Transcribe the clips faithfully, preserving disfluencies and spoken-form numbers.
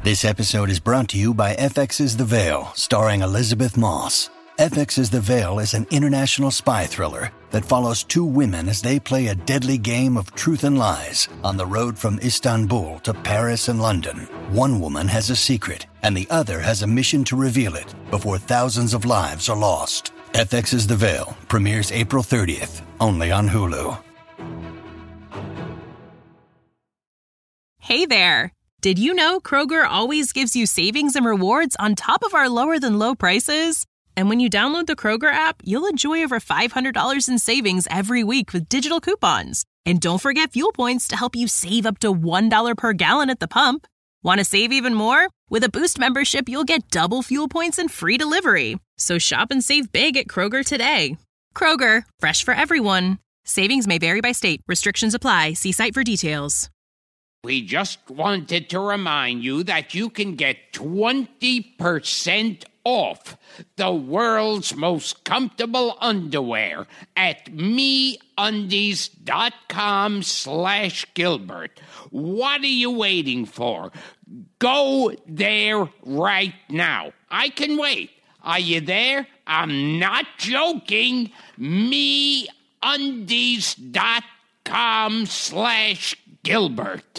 This episode is brought to you by F X's The Veil, starring Elizabeth Moss. F X's The Veil is an international spy thriller that follows two women as they play a deadly game of truth and lies on the road from Istanbul to Paris and London. One woman has a secret, and the other has a mission to reveal it before thousands of lives are lost. F X's The Veil premieres April thirtieth, only on Hulu. Hey there! Did you know Kroger always gives you savings and rewards on top of our lower-than-low prices? And when you download the Kroger app, you'll enjoy over five hundred dollars in savings every week with digital coupons. And don't forget fuel points to help you save up to one dollar per gallon at the pump. Want to save even more? With a Boost membership, you'll get double fuel points and free delivery. So shop and save big at Kroger today. Kroger, fresh for everyone. Savings may vary by state. Restrictions apply. See site for details. We just wanted to remind you that you can get twenty percent off the world's most comfortable underwear at MeUndies.com slash Gilbert. What are you waiting for? Go there right now. I can wait. Are you there? I'm not joking. MeUndies.com slash Gilbert.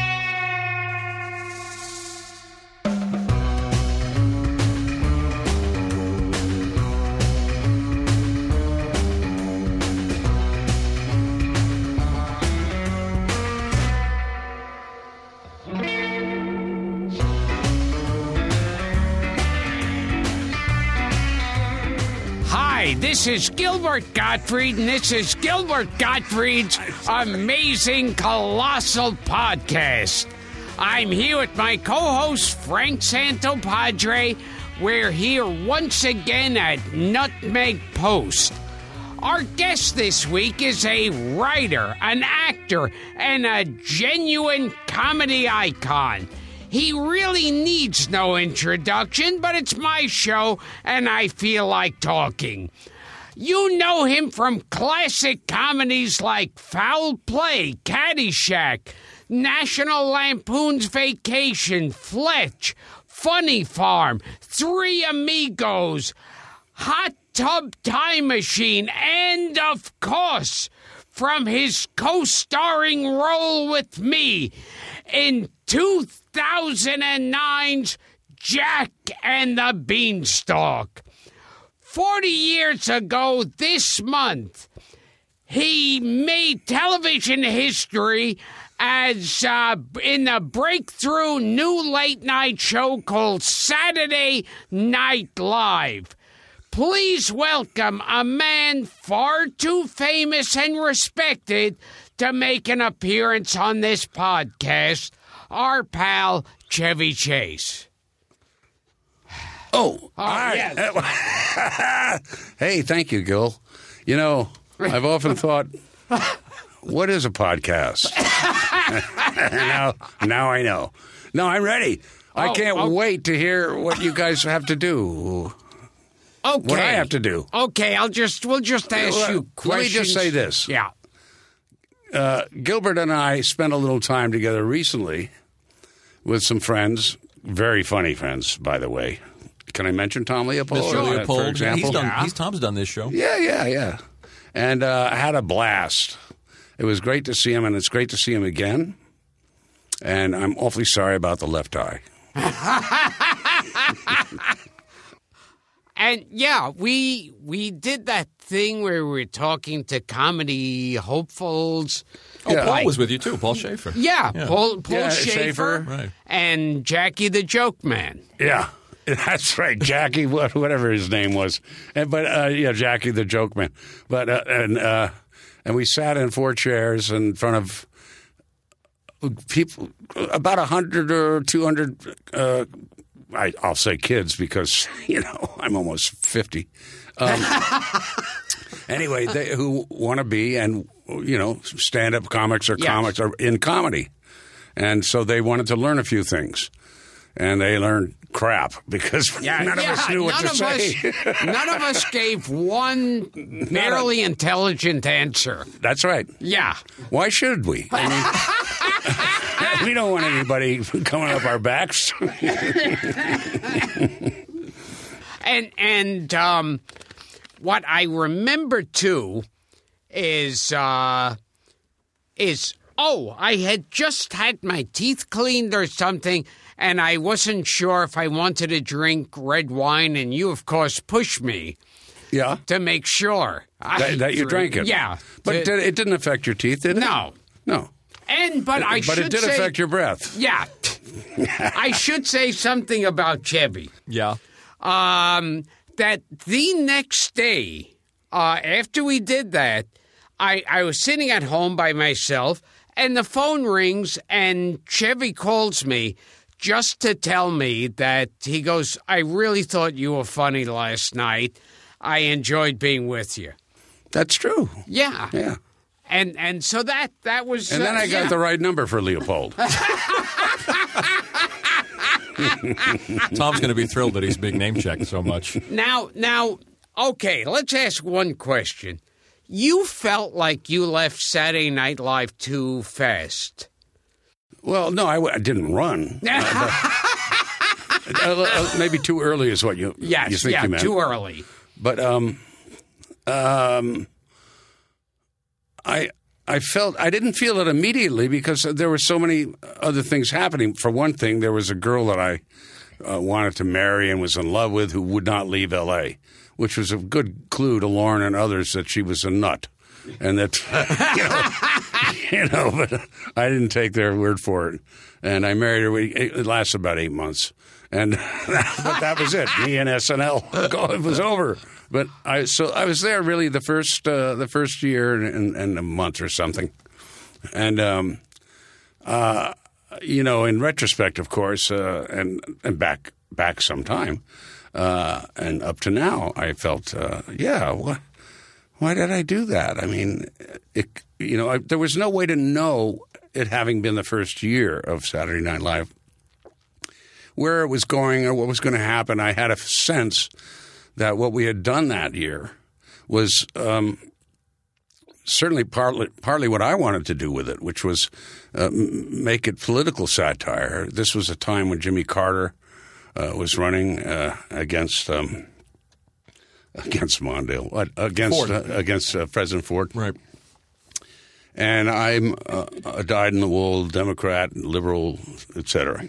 Hi, this is Gilbert Gottfried, and this is Gilbert Gottfried's Amazing Colossal Podcast. I'm here with my co-host, Frank Santopadre. We're here once again at Nutmeg Post. Our guest this week is a writer, an actor, and a genuine comedy icon. He really needs no introduction, but it's my show, and I feel like talking. You know him from classic comedies like Foul Play, Caddyshack, National Lampoon's Vacation, Fletch, Funny Farm, Three Amigos, Hot Tub Time Machine, and, of course, from his co-starring role with me in two thousand nine's Jack and the Beanstalk. Forty years ago this month, he made television history as uh, in a breakthrough new late-night show called Saturday Night Live. Please welcome a man far too famous and respected to make an appearance on this podcast, our pal Chevy Chase. Oh, oh right. yes. Hey, thank you, Gil. You know, I've often thought, what is a podcast? now, now I know. No, I'm ready. I Oh, can't oh. wait to hear what you guys have to do. Okay. What I have to do. Okay, I'll just we'll just ask Let- you let me questions. just say this. Yeah. Uh, Gilbert and I spent a little time together recently with some friends, very funny friends, by the way. Can I mention Tom Leopold? Mister uh, Leopold. For example? He's done, Yeah. he's, Tom's done this show. Yeah, yeah, yeah. And uh, I had a blast. It was great to see him, and it's great to see him again. And I'm awfully sorry about the left eye. And yeah, we we did that thing where we were talking to comedy hopefuls. Oh, Yeah. Paul Like- was with you, too. Paul Schaefer. Yeah, Yeah. Paul Paul Yeah, Schaefer, Schaefer. Right. and Jackie the Joke Man. Yeah, that's right, Jackie, what- whatever his name was. And, but uh, yeah, Jackie the Joke Man. But uh, and uh, and we sat in four chairs in front of people, about a hundred or two hundred. Uh, I, I'll say kids because you know I'm almost fifty. Um, anyway, they, who want to be and you know stand-up comics or Yes. comics are in comedy, and so they wanted to learn a few things. And they learned crap because Yeah, none yeah, of us knew what none to of say. Us, none of us gave one barely intelligent answer. That's right. Yeah. Why should we? I mean, we don't want anybody coming up our backs. and and um, what I remember too is uh, is oh, I had just had my teeth cleaned or something, and I wasn't sure if I wanted to drink red wine, and you, of course, pushed me. Yeah. To make sure. That, that you drank it. Yeah. But to, did, it didn't affect your teeth, did it? No. No. And, but I but should say... But it did say, affect your breath. Yeah. I should say something about Chevy. Yeah. Um, that the next day, uh, after we did that, I, I was sitting at home by myself, and the phone rings, and Chevy calls me just to tell me that he goes, I really thought you were funny last night. I enjoyed being with you. That's true. Yeah. Yeah. And and so that that was... And then uh, I got yeah. the right number for Leopold. Tom's going to be thrilled that he's being name-checked so much. Now, now, okay, let's ask one question. You felt like you left Saturday Night Live too fast. Well, no, I, w- I didn't run. uh, but, uh, uh, maybe too early is what you, yes, you think yeah, you meant. too early. But um, um, I I felt I didn't feel it immediately because there were so many other things happening. For one thing, there was a girl that I uh, wanted to marry and was in love with who would not leave L A, which was a good clue to Lauren and others that she was a nut, and that you know, you know. But I didn't take their word for it, and I married her. It lasted about eight months. And but that was it. Me and S N L, it was over. But I so I was there really the first uh, the first year and, and a month or something. And um, uh, you know, in retrospect, of course, uh, and and back back some time, uh, and up to now, I felt uh, yeah. What? Why did I do that? I mean, it, you know, I, there was no way to know it having been the first year of Saturday Night Live, where it was going or what was going to happen. I had a sense that what we had done that year was um, certainly partly, partly what I wanted to do with it, which was uh, m- make it political satire. This was a time when Jimmy Carter uh, was running uh, against um, against Mondale, uh, against uh, against uh, President Ford. Right. And I'm uh, a dyed-in-the-wool Democrat, liberal, et cetera.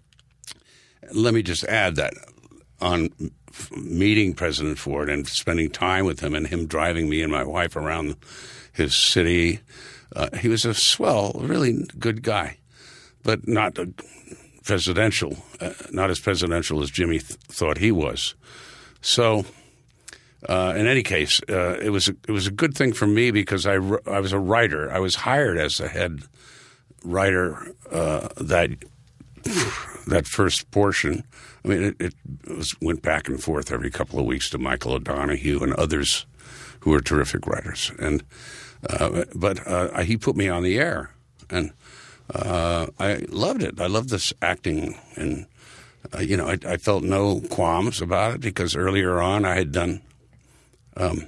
Let me just add that on meeting President Ford and spending time with him and him driving me and my wife around his city, uh, he was a swell, really good guy, but not a presidential, uh, not as presidential as Jimmy th- thought he was. So, uh, in any case, uh, it was a, it was a good thing for me because I, I was a writer. I was hired as the head writer uh, that. That first portion, I mean, it, it was, went back and forth every couple of weeks to Michael O'Donoghue and others who were terrific writers. And uh, but uh, he put me on the air, and uh, I loved it. I loved this acting, and uh, you know, I, I felt no qualms about it because earlier on I had done um,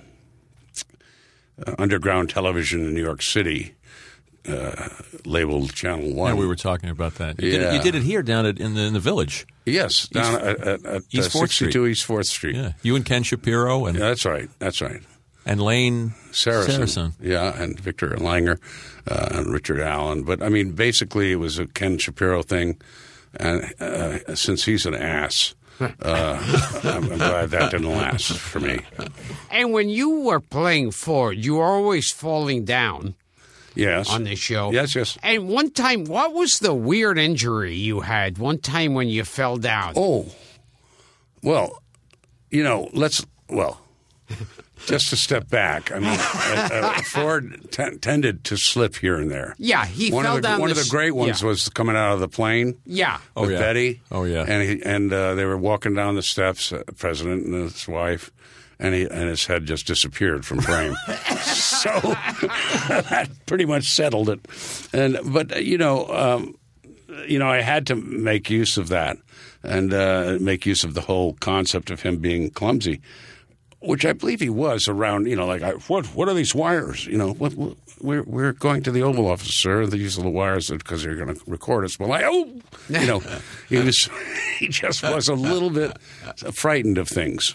uh, underground television in New York City. Uh, labeled Channel One. Yeah, we were talking about that. You, yeah. did, it, you did it here down at, in the in the village. Yes, down East, at, at, at East uh, Fourth sixty-two Street. East Fourth Street. Yeah, you and Ken Shapiro and yeah, that's right, that's right. And Lane Saracen, Saracen. yeah, and Victor Langer uh, and Richard Allen. But I mean, basically, it was a Ken Shapiro thing, and uh, since he's an ass. Uh, I'm, I'm glad that didn't last for me. And when you were playing Ford, you were always falling down. Yes. On this show. Yes, yes. And one time, what was the weird injury you had one time when you fell down? Oh, well, you know, let's, well, just to step back. I mean, uh, uh, Ford t- tended to slip here and there. Yeah, he one fell of the, down One this, of the great ones yeah. was coming out of the plane. Yeah. Oh, with yeah. Betty. Oh, yeah. And, he, and uh, they were walking down the steps, uh, President and his wife. And, he, and his head just disappeared from frame. So that pretty much settled it. And but you know, um, you know, I had to make use of that and uh, make use of the whole concept of him being clumsy. which I believe he was around, you know, like, I, what What are these wires? You know, what, what, we're we're going to the Oval Office, sir. These are the wires because they're going to record us. Well, I, oh, you know, he was, he just was a little bit frightened of things.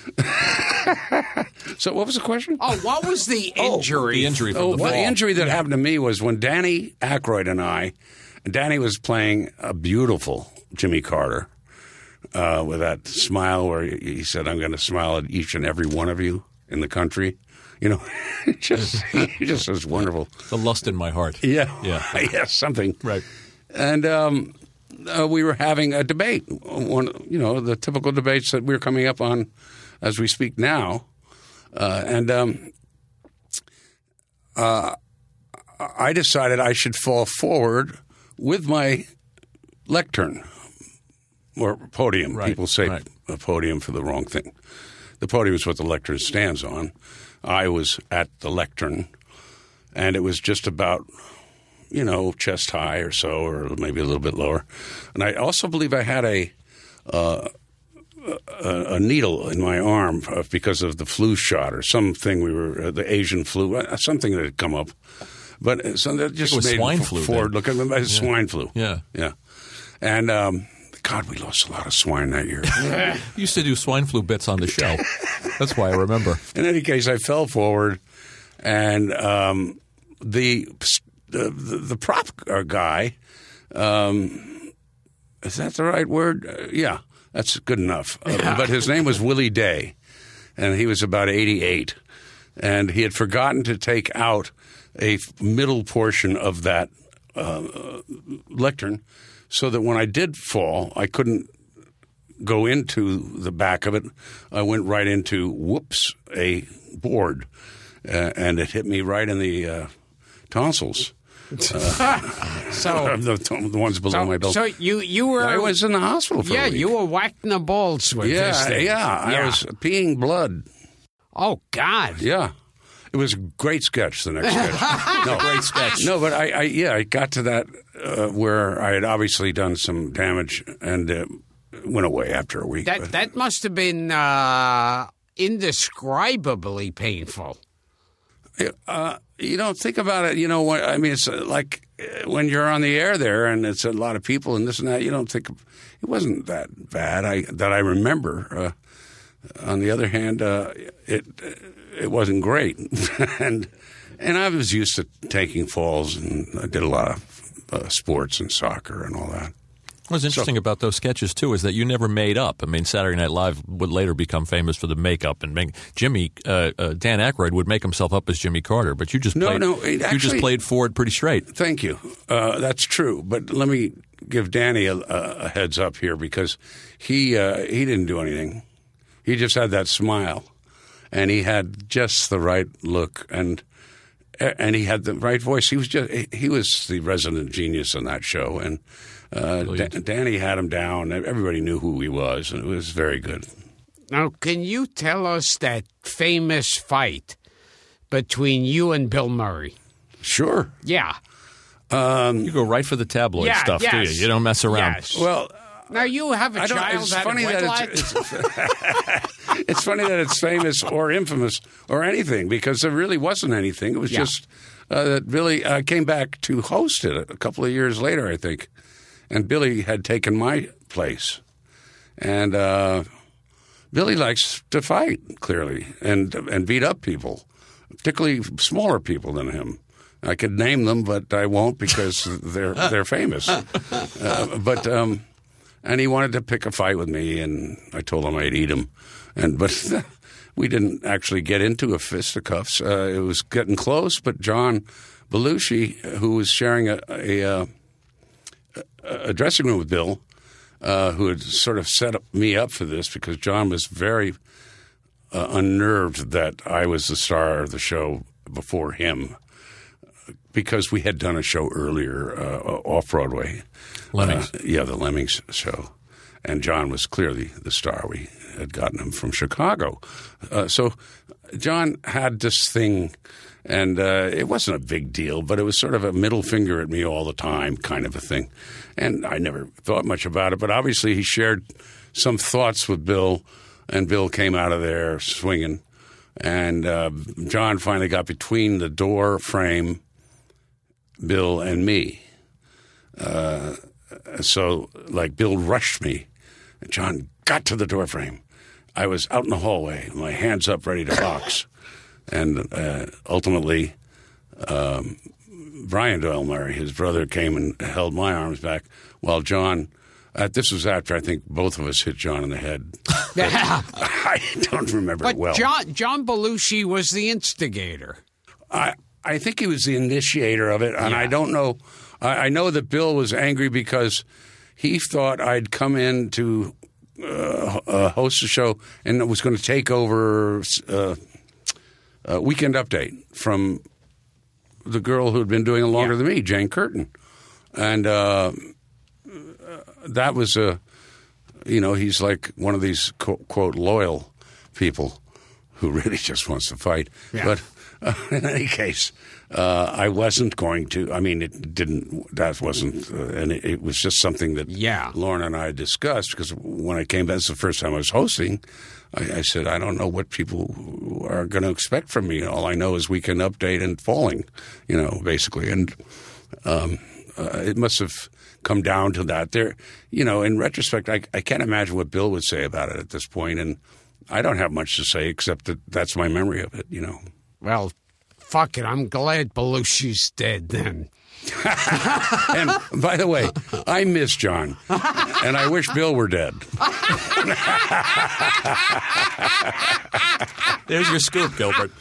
So what was the question? Oh, what was the injury? Oh, the injury from Oh, the well, fall. the injury that happened to me was when Danny Aykroyd and I, Danny was playing a beautiful Jimmy Carter uh, with that smile where he, he said, I'm going to smile at each and every one of you in the country. You know, it just, he just was wonderful. The lust in my heart. Yeah. Yeah. yeah, something. Right. And um, uh, we were having a debate, one, you know, the typical debates that we're coming up on as we speak now. Uh, and um, uh, I decided I should fall forward with my lectern or podium. Right, People say right. a podium for the wrong thing. The podium is what the lectern stands on. I was at the lectern, and it was just about, you know, chest high or so, or maybe a little bit lower. And I also believe I had a uh, a, a needle in my arm because of the flu shot or something. We were uh, the Asian flu, something that had come up. But so that just it was made swine f- flu. Forward then. looking. Yeah. Swine flu. Yeah. Yeah. And um, God, we lost a lot of swine that year. You used to do swine flu bits on the show. That's why I remember. In any case, I fell forward, and um, the, the the prop guy, um, is that the right word? Uh, yeah, that's good enough. Uh, but his name was Willie Day, and he was about eighty-eight, and he had forgotten to take out a middle portion of that uh, lectern, so that when I did fall, I couldn't go into the back of it. I went right into, whoops, a board, uh, and it hit me right in the uh, tonsils. Uh, So the, the ones below so, my belt. so you you were I was in the hospital for yeah a week. you were whacking the balls with yeah, this thing. yeah, yeah. I was peeing blood. Oh God. Yeah. It was a great sketch, the next sketch. No, Great sketch. No, but I, I yeah, I got to that uh, where I had obviously done some damage and uh, went away after a week. That but- that must have been uh, indescribably painful. Uh, you don't think about it. You know, what, I mean, it's uh, like uh, when you're on the air there, and it's a lot of people and this and that. You don't think of, it wasn't that bad. I that I remember. Uh, on the other hand, uh, it it wasn't great, and and I was used to taking falls, and I did a lot of uh, sports and soccer and all that. What's interesting so, about those sketches, too, is that you never made up. I mean, Saturday Night Live would later become famous for the makeup, and make, Jimmy, uh, uh, Dan Aykroyd would make himself up as Jimmy Carter, but you just no, played, no, it actually, you just played Ford pretty straight. Thank you. Uh, that's true. But let me give Danny a, a heads up here, because he uh, he didn't do anything. He just had that smile, and he had just the right look, and and he had the right voice. He was just he was the resident genius on that show, and uh, da- Danny had him down. Everybody knew who he was, and it was very good. Now, can you tell us that famous fight between you and Bill Murray? Sure. Yeah. Um, you go right for the tabloid yeah, stuff, yes. do you? You don't mess around. Yes. Well. Now you have a I don't, child it's that funny that it's, it's, it's funny that it's famous or infamous or anything, because there really wasn't anything. It was yeah. just uh, that Billy uh, came back to host it a couple of years later, I think, and Billy had taken my place. And uh, Billy likes to fight, clearly, and and beat up people, particularly smaller people than him. I could name them, but I won't because they're they're famous. Uh, but. Um, And he wanted to pick a fight with me, and I told him I'd eat him. And but we didn't actually get into a fisticuffs. Uh, it was getting close, but John Belushi, who was sharing a a, a dressing room with Bill, uh, who had sort of set up, me up for this, because John was very uh, unnerved that I was the star of the show before him, because we had done a show earlier uh, off-Broadway. Lemmings. Uh, yeah, the Lemmings show. And John was clearly the star. We had gotten him from Chicago. Uh, so John had this thing, and uh, it wasn't a big deal, but it was sort of a middle finger at me all the time kind of a thing. And I never thought much about it, but obviously he shared some thoughts with Bill and Bill came out of there swinging. And uh, John finally got between the door frame, Bill, and me. Uh, so, like, Bill rushed me. And John got to the door frame. I was out in the hallway, my hands up, ready to box. And uh, ultimately, um, Brian Doyle Murray, his brother, came and held my arms back while John... Uh, this was after I think both of us hit John in the head. Yeah. I don't remember but it well. John, John Belushi was the instigator. I I think he was the initiator of it, and Yeah. I don't know. I, I know that Bill was angry because he thought I'd come in to uh, uh, host a show and was going to take over uh, a Weekend Update from the girl who had been doing it longer Yeah. than me, Jane Curtin, and. Uh, That was a, you know, he's like one of these quote, quote loyal people who really just wants to fight. Yeah. But uh, in any case, uh, I wasn't going to. I mean, it didn't. That wasn't, uh, and it, it was just something that Yeah. Lauren and I discussed because when I came back, this is the first time I was hosting. I, I said, I don't know what people are going to expect from me. All I know is Weekend Update and Falling, you know, basically, and um, uh, it must have come down to that. There, you know, in retrospect, I, I can't imagine what Bill would say about it at this point, and I don't have much to say except that that's my memory of it, you know. Well, fuck it. I'm glad Belushi's dead then. And by the way, I miss John, and I wish Bill were dead. There's your scoop, Gilbert.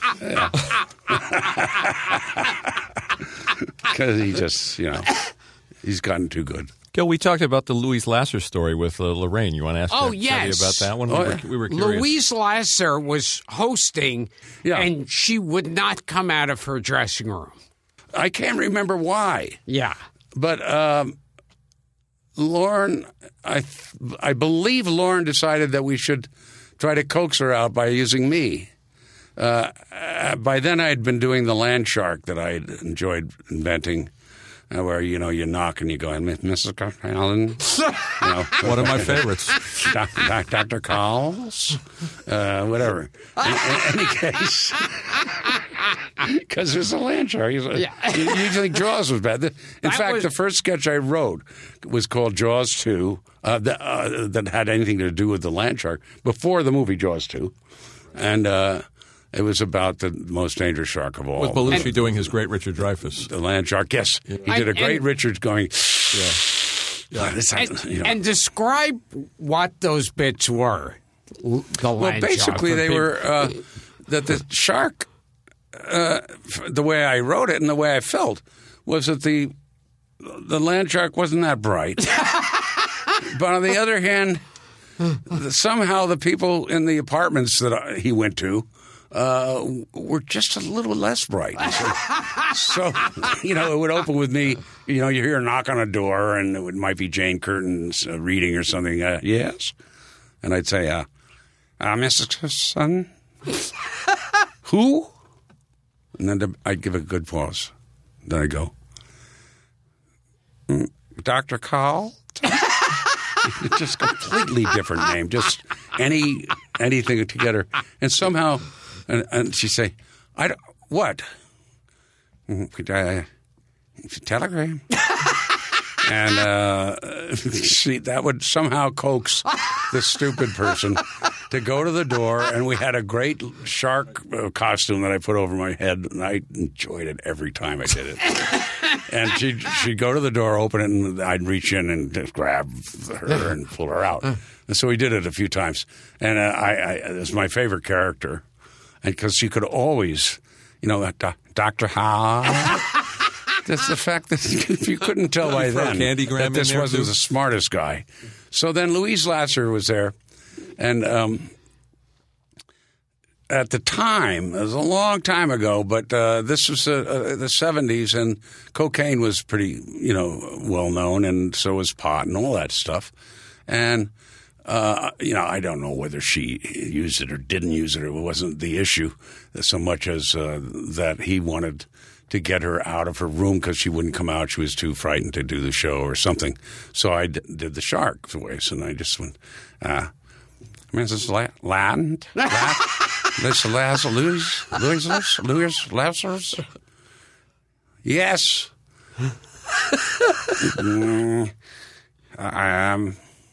Because he just, you know, he's gotten too good. Gil, we talked about the Louise Lasser story with uh, Lorraine. You want to ask Oh, that, yes. about that one? Oh, we, were, yeah. we were curious. Louise Lasser was hosting, Yeah. and she would not come out of her dressing room. I can't remember why. Yeah. But um, Lauren, I I believe Lauren decided that we should try to coax her out by using me. Uh, uh, by then, I had been doing the land shark that I had enjoyed inventing, uh, where you know you knock and you go, Missus Allen, you know, One of my favorites. Doc, Doc, Doctor Calls, uh, whatever. In, in any case, because there's a land shark. You, Yeah. you, you think Jaws was bad. In That fact, was- the first sketch I wrote was called Jaws two, uh, that, uh, that had anything to do with the land shark before the movie Jaws two. And uh, it was about the most dangerous shark of all. With Belushi doing his great Richard Dreyfuss. The land shark, yes. He I- did a great and- Richard going, Yeah. "Ah, this- And, you know." and describe what those bits were. L- The Well, land basically, shark for they people. were uh, that the shark, uh, f- the way I wrote it and the way I felt, was that the the land shark wasn't that bright. But on the other hand, the, somehow the people in the apartments that I, he went to uh, were just a little less bright. So, so, you know, it would open with me. You know, you hear a knock on a door, and it would, might be Jane Curtin's uh, reading or something. Uh, yes, and I'd say, uh, uh, Missus Son, who? And then I'd give a good pause. Then I'd go, "Mm, Doctor Carl? Just completely different name. Just any anything together. And somehow, and, and she'd say, I don't, what? "Mm, could I- telegram. And uh, she, that would somehow coax this stupid person to go to the door, and we had a great shark uh, costume that I put over my head, and I enjoyed it every time I did it. And she'd, she'd go to the door, open it, and I'd reach in and just grab her and pull her out. And so we did it a few times. And uh, I, I, it was my favorite character, and because she could always, you know, Do- Doctor Howe. That's the fact that if you couldn't tell by throw then Candygram that in this there, wasn't too? the smartest guy. So then Louise Lasser was there, and um, at the time, it was a long time ago, but uh, this was uh, uh, the seventies, and cocaine was pretty, you know, well known, and so was pot and all that stuff. And uh, you know, I don't know whether she used it or didn't use it. It wasn't the issue so much as uh, that he wanted to get her out of her room because she wouldn't come out. She was too frightened to do the show or something. So I d- did the shark voice, and I just went, ah, Missus La- Land? La- Miss Las Louis? Louis? Louis? Lassers? Yes. mm, um,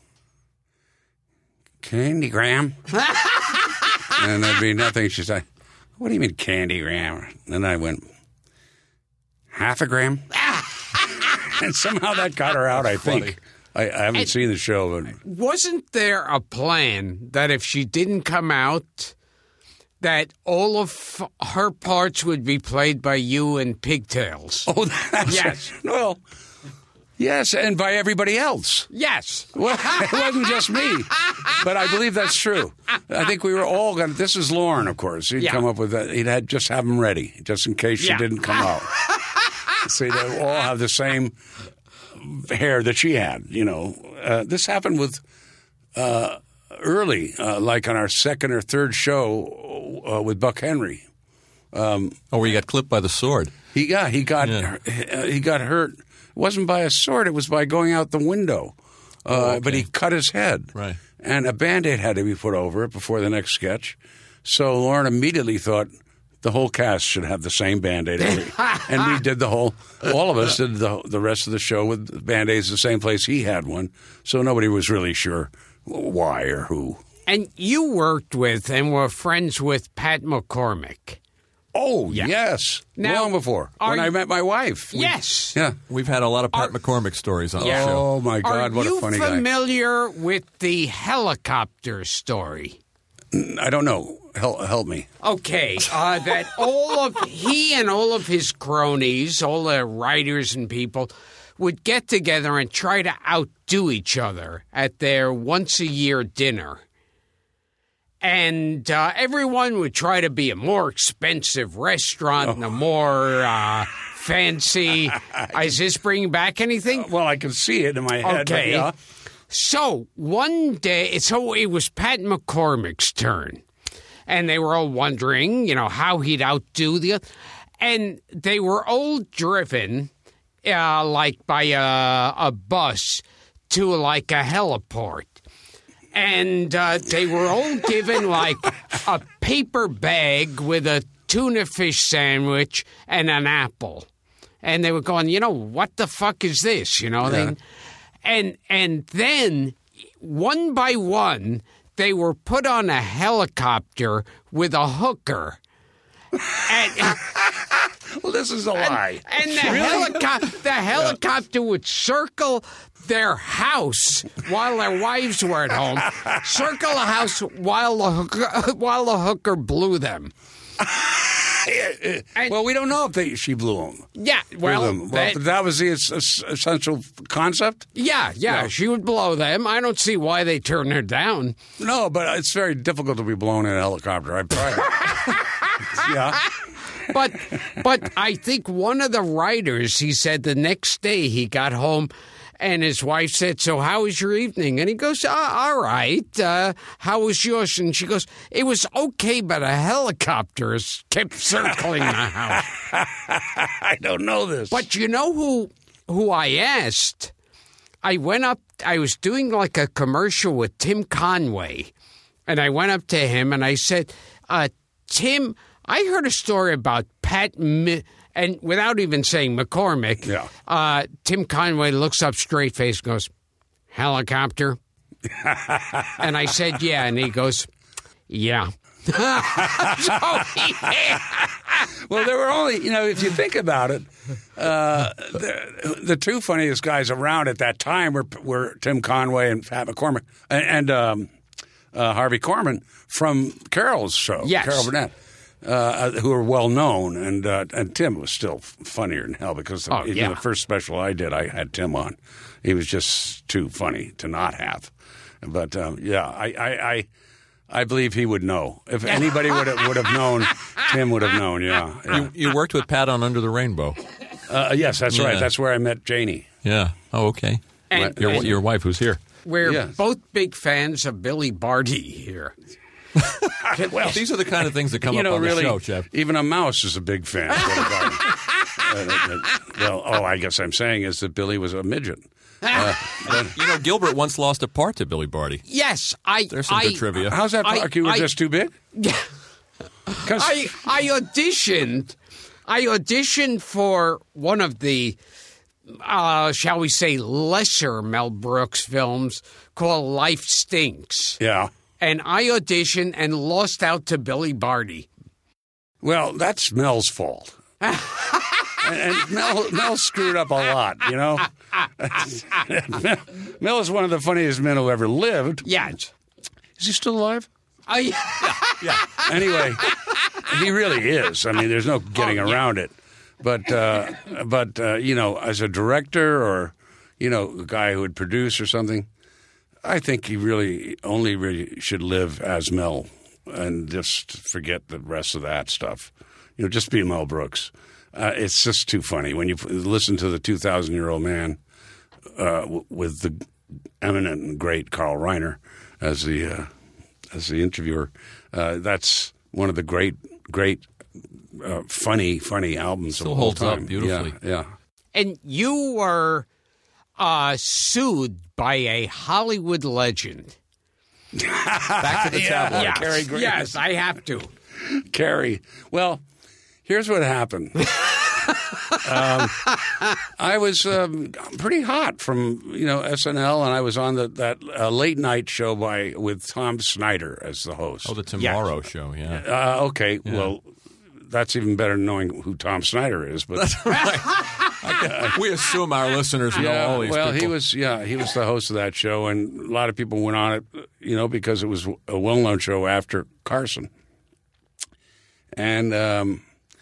Candy Graham? And there'd be nothing. She'd say, what do you mean Candy Graham? And I went, half a gram? And somehow that got her out, I think. I, I haven't and seen the show. But wasn't there a plan that if she didn't come out, that all of her parts would be played by you in pigtails? Oh, that's yes. Right. Well, yes, and by everybody else. Yes. Well, it wasn't just me, but I believe that's true. I think we were all going to, this is Lorne, of course. He'd yeah. come up with that. He'd had, just have them ready, just in case she yeah. didn't come out. So they all have the same hair that she had, you know. Uh, this happened with uh, early, uh, like on our second or third show uh, with Buck Henry. Um, oh, where you got clipped by the sword. He got he got yeah. uh, he got hurt. It wasn't by a sword; it was by going out the window. Uh, oh, okay. But he cut his head, right? And a Band-Aid had to be put over it before the next sketch. So Lorne immediately thought the whole cast should have the same Band-Aid. And we did the whole, all of us did the, the rest of the show with Band-Aids the same place he had one. So nobody was really sure why or who. And you worked with and were friends with Pat McCormick. Oh, yeah. yes. Now, long before, when I met my wife. We, yes. Yeah. We've had a lot of Pat are, McCormick stories on yeah. the show. Oh, my God, are what a funny guy. Are you familiar with the helicopter story? I don't know. Help, help me. Okay, uh, that all of he and all of his cronies, all the writers and people, would get together and try to outdo each other at their once-a-year dinner. And uh, everyone would try to be a more expensive restaurant oh. and a more uh, fancy. Is this bringing back anything? Well, I can see it in my head. Okay. But yeah. So one day, so it was Pat McCormick's turn. And they were all wondering, you know, how he'd outdo the other. And they were all driven, uh, like by a, a bus to like a heliport. And uh, they were all given like a paper bag with a tuna fish sandwich and an apple. And they were going, you know, what the fuck is this? You know, yeah. they, and and then one by one, they were put on a helicopter with a hooker. And, well, this is a lie. And, and the, really? helico- the helicopter yeah. would circle their house while their wives were at home, circle the house while the hooker, while the hooker blew them. And, well, we don't know if they, she blew them. Yeah, well, well that, that was the essential concept? Yeah, yeah, no. She would blow them. I don't see why they turned her down. No, but it's very difficult to be blown in a helicopter. I've tried it. Yeah. But, but I think one of the writers, he said the next day he got home, and his wife said, so how was your evening? And he goes, oh, all right. Uh, how was yours? And she goes, it was okay, but a helicopter kept circling the house. I don't know this. But you know who who I asked? I went up, I was doing like a commercial with Tim Conway. And I went up to him and I said, uh, Tim, I heard a story about Pat Mi- And without even saying McCormick, yeah. uh, Tim Conway looks up straight face and goes, helicopter? And I said, yeah. And he goes, yeah. so he, well, there were only, you know, if you think about it, uh, the, the two funniest guys around at that time were, were Tim Conway and Pat McCormick and, and um, uh, Harvey Korman from Carol's show, yes. Carol Burnett. Uh, who are well known, and uh, and Tim was still funnier than hell because the, oh, yeah. you know, the first special I did, I had Tim on. He was just too funny to not have. But um, yeah, I, I I I believe he would know. If anybody would have, would have known, Tim would have known. Yeah, yeah. You, you worked with Pat on Under the Rainbow. Uh, yes, that's yeah. right. That's where I met Janie. Yeah. Oh, okay. And, your and your wife, who's here. We're yes. both big fans of Billy Barty here. Well, these are the kind of things that come you up know, on really, the show, Jeff. Even a mouse is a big fan. uh, uh, well, oh, I guess I'm saying is that Billy was a midget. Uh, but, You know, Gilbert once lost a part to Billy Barty. Yes, I. There's some I, good trivia. how's that? I- Like you were I- just too big? Yeah. 'Cause- I I auditioned. I auditioned for one of the, uh, shall we say, lesser Mel Brooks films called Life Stinks. yeah. And I auditioned and lost out to Billy Barty. Well, that's Mel's fault. and, and Mel, Mel screwed up a lot, you know? Mel, Mel is one of the funniest men who ever lived. Yes. Is he still alive? I, Yeah. Anyway, he really is. I mean, there's no getting Oh, yeah. around it. But, uh, but uh, you know, as a director or, you know, a guy who would produce or something, I think he really only really should live as Mel and just forget the rest of that stuff. You know, just be Mel Brooks. Uh, it's just too funny when you listen to the two thousand year old man uh, w- with the eminent and great Carl Reiner as the uh, as the interviewer. Uh, that's one of the great, great, uh, funny, funny albums Still of all holds up time. beautifully. Yeah, yeah. and you were uh, sued by a Hollywood legend. Back to the tabloid. Yes, Cary Grant. yes, I have to. Carrie. Well, here's what happened. um, I was um, pretty hot from you know S N L, and I was on the, that uh, late night show by with Tom Snyder as the host. Oh, the Tomorrow Show, yeah. uh, okay, well, that's even better than knowing who Tom Snyder is. But We assume our listeners know yeah, all these well, people. he was yeah he was the host of that show, and a lot of people went on it, you know, because it was a well-known show after Carson, and. Um,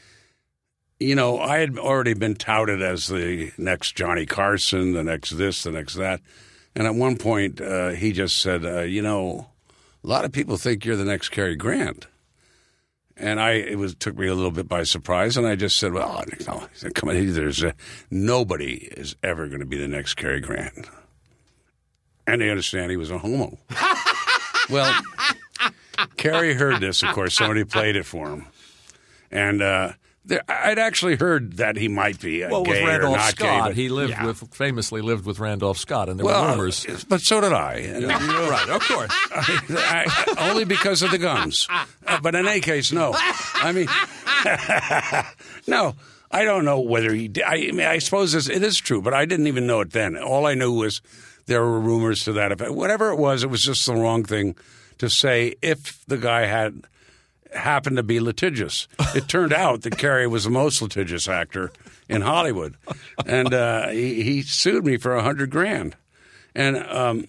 You know, I had already been touted as the next Johnny Carson, the next this, the next that. And at one point, uh, he just said, uh, you know, a lot of people think you're the next Cary Grant. And I, it was took me a little bit by surprise. And I just said, well, no, come on, there's a, nobody is ever going to be the next Cary Grant. And they understand he was a homo. Well, Cary heard this, of course. Somebody played it for him. And, uh, There, I'd actually heard that he might be uh, well, gay with Randolph or not Scott, gay. But, he lived Yeah. with famously lived with Randolph Scott, and there well, were rumors. but so did I. And, you know, Right, of course. I, I, only because of the gums. Uh, but in any case, no. I mean, no. I don't know whether he did. I, I mean, I suppose this, it is true, but I didn't even know it then. All I knew was there were rumors to that effect. Whatever it was, it was just the wrong thing to say if the guy had happened to be litigious. It turned out that Cary was the most litigious actor in Hollywood, and uh, he, he sued me for a hundred grand, and um,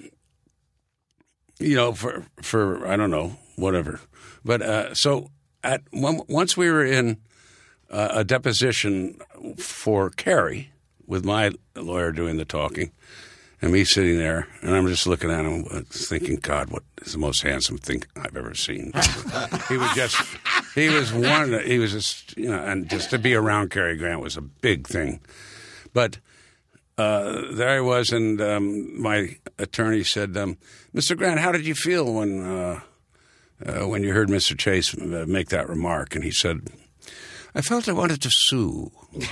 you know, for for I don't know, whatever. But uh, so at one, once we were in uh, a deposition for Cary with my lawyer doing the talking. And me sitting there, and I'm just looking at him, thinking, God, what is the most handsome thing I've ever seen? He was just, he was one, he was just, you know, and just to be around Cary Grant was a big thing. But uh, there I was, and um, my attorney said, um, Mister Grant, how did you feel when uh, uh, when you heard Mister Chase make that remark? And he said, I felt I wanted to sue.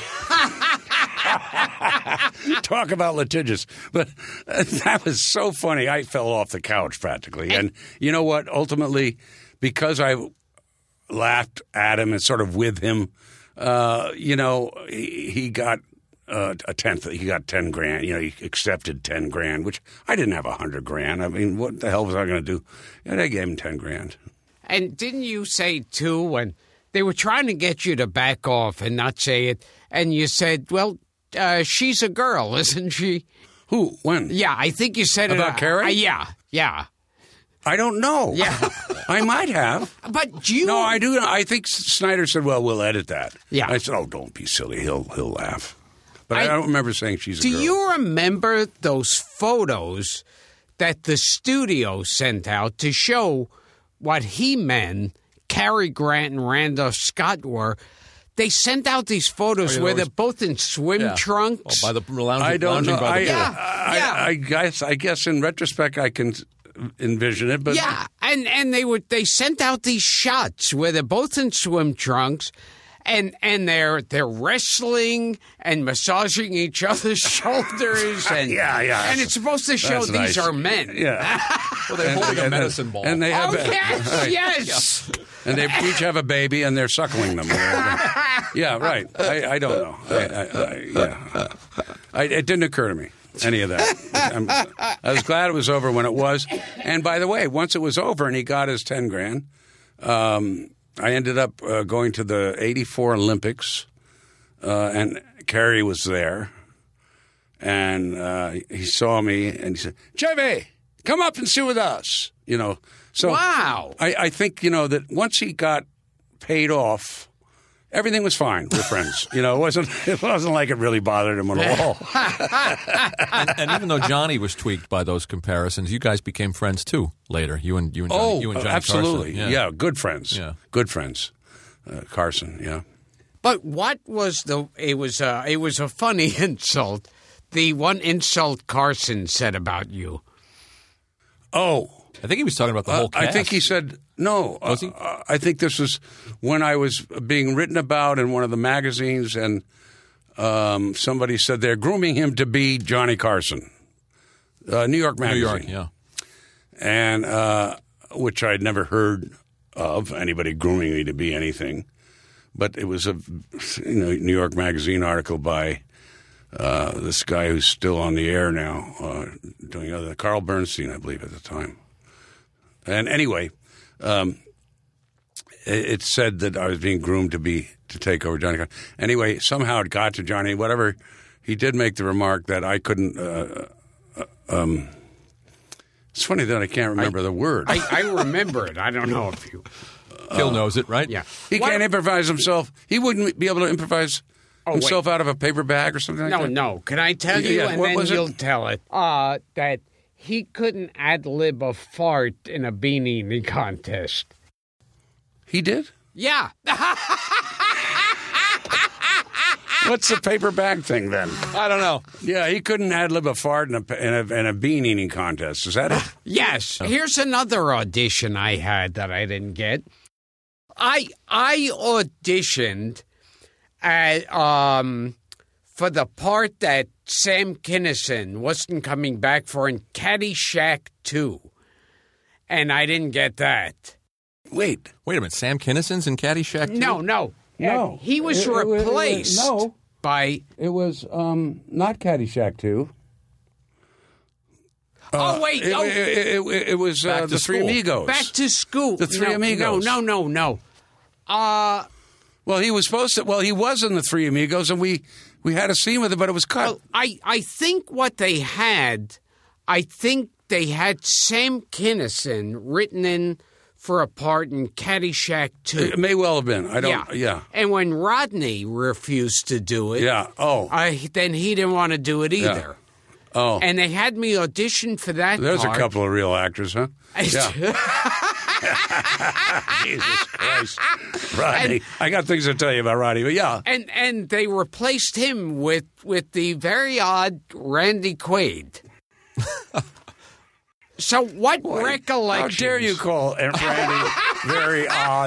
Talk about litigious. But uh, that was so funny. I fell off the couch practically. And you know what? Ultimately, because I laughed at him and sort of with him, uh, you know, he, he got uh, a tenth. He got ten grand. You know, he accepted ten grand, which I didn't have a hundred grand. I mean, what the hell was I going to do? And I gave him ten grand. And didn't you say, too, when they were trying to get you to back off and not say it, and you said, well, uh, she's a girl, isn't she? Who? When? Yeah, I think you said About it. Cary? Uh, yeah, yeah. I don't know. Yeah. I might have. But you... No, I do. I think Snyder said, well, we'll edit that. Yeah. I said, oh, don't be silly. He'll he'll laugh. But I, I- I don't remember saying she's a Do girl. you remember those photos that the studio sent out to show what He-Men, Cary Grant, and Randolph Scott were? They sent out these photos Oh, yeah, where those- they're both in swim Yeah. trunks. Oh, by the lounging, I don't lounging know. by the I, pool. Yeah. I, Yeah. I guess. I guess in retrospect, I can envision it. But Yeah, and and they were they sent out these shots where they're both in swim trunks, And and they're they're wrestling and massaging each other's shoulders and Yeah, yeah. and it's supposed to show That's these nice. are men. Yeah. Well, they're holding a medicine ball. And they have Oh yes, right. yes. And they each have a baby, and they're suckling them. Yeah, right. I, I don't know. I, I, I, yeah, I, it didn't occur to me any of that. I'm, I was glad it was over when it was. And by the way, once it was over and he got his ten grand, um, I ended up uh, going to the eighty-four Olympics, uh, and Kerry was there, and uh, he saw me and he said, "Chevy, come up and sit with us." You know. So Wow. I, I think, you know, that once he got paid off, everything was fine. We're friends. You know, it wasn't it wasn't like it really bothered him at all. and, and even though Johnny was tweaked by those comparisons, you guys became friends too later. You and you and Johnny, Oh, you and Johnny absolutely. Carson. Yeah. good friends. Yeah. Good friends. Uh, Carson, yeah. But what was the? It was a. It was a funny insult. The one insult Carson said about you. Oh. I think he was talking about the whole Uh, cast. I think he said no. Was he? Uh, I think this was when I was being written about in one of the magazines, and um, somebody said they're grooming him to be Johnny Carson, uh, New York New Magazine, York, yeah. and uh, which I'd never heard of anybody grooming me to be anything, but it was a you know New York Magazine article by uh, this guy who's still on the air now, uh, doing other Carl Bernstein, I believe, at the time. And anyway, um, it, it said that I was being groomed to be to take over Johnny Carson. Anyway, somehow it got to Johnny. Whatever, he did make the remark that I couldn't. Uh, uh, um, it's funny that I can't remember I, the word. I, I remember it. I don't know if you. Phil knows it, right? Yeah. he What- can't improvise himself. He wouldn't be able to improvise Oh, himself out of a paper bag or something like No, that. no. Can I tell Yeah, you, yeah. and What then was it? you'll tell it? Uh, that he couldn't ad lib a fart in a beanie contest. He did. Yeah. What's the paper bag thing then? I don't know. Yeah, he couldn't ad lib a fart in a, in a in a bean eating contest. Is that it? Yes. Here's another audition I had that I didn't get. I I auditioned at, um, for the part that Sam Kinison wasn't coming back for in Caddyshack two, and I didn't get that. Wait. Wait a minute. Sam Kinnison's in Caddyshack too? No, no. No. Uh, he was It- it- it- it- replaced no. by... It was um, not Caddyshack two. oh, wait. It, oh, it, it, it, it was Back uh, to the Three School. Amigos. Back to School. The Three no, Amigos. No, no, no, no. Uh... Well, he was supposed to. Well, he was in the Three Amigos, and we we had a scene with it, but it was cut. Well, I, I think what they had, I think they had Sam Kinison written in for a part in Caddyshack two. It may well have been. I don't. Yeah. And when Rodney refused to do it, Yeah. Oh. I, then he didn't want to do it either. Oh. And they had me audition for that There's part. a couple of real actors, huh? Yeah. Jesus Christ, Rodney. And- I got things to tell you about Rodney, but yeah. And and they replaced him with with the very odd Randy Quaid. So what How recollections? dare you call Aunt Randy very odd?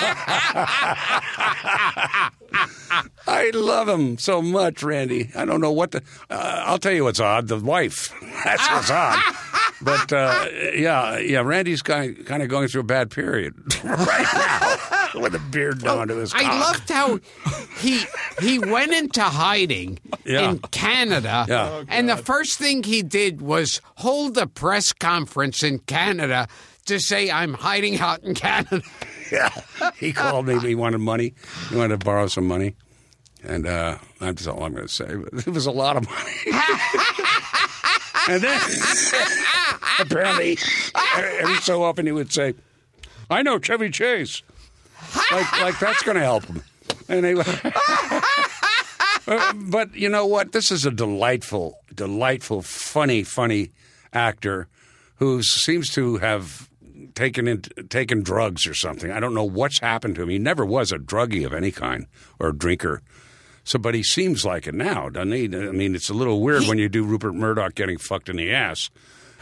I love him so much, Randy. I don't know what the. Uh, I'll tell you what's odd. The wife. That's what's odd. But uh, yeah, yeah. Randy's kind kind of going through a bad period right now with a beard down to his cock. I loved how he he went into hiding Yeah. in Canada, Yeah. Oh, and the first thing he did was hold a press conference in Canada to say, "I'm hiding out in Canada." Yeah, he called me. He wanted money. He wanted to borrow some money, and uh, that's all I'm going to say. But it was a lot of money. And then apparently, every so often he would say, "I know Chevy Chase," like like that's going to help him. And they, uh, but you know what? This is a delightful, delightful, funny, funny actor who seems to have taken in, taken drugs or something. I don't know what's happened to him. He never was a druggie of any kind or a drinker. So, but he seems like it now, doesn't he? I mean, it's a little weird when you do Rupert Murdoch getting fucked in the ass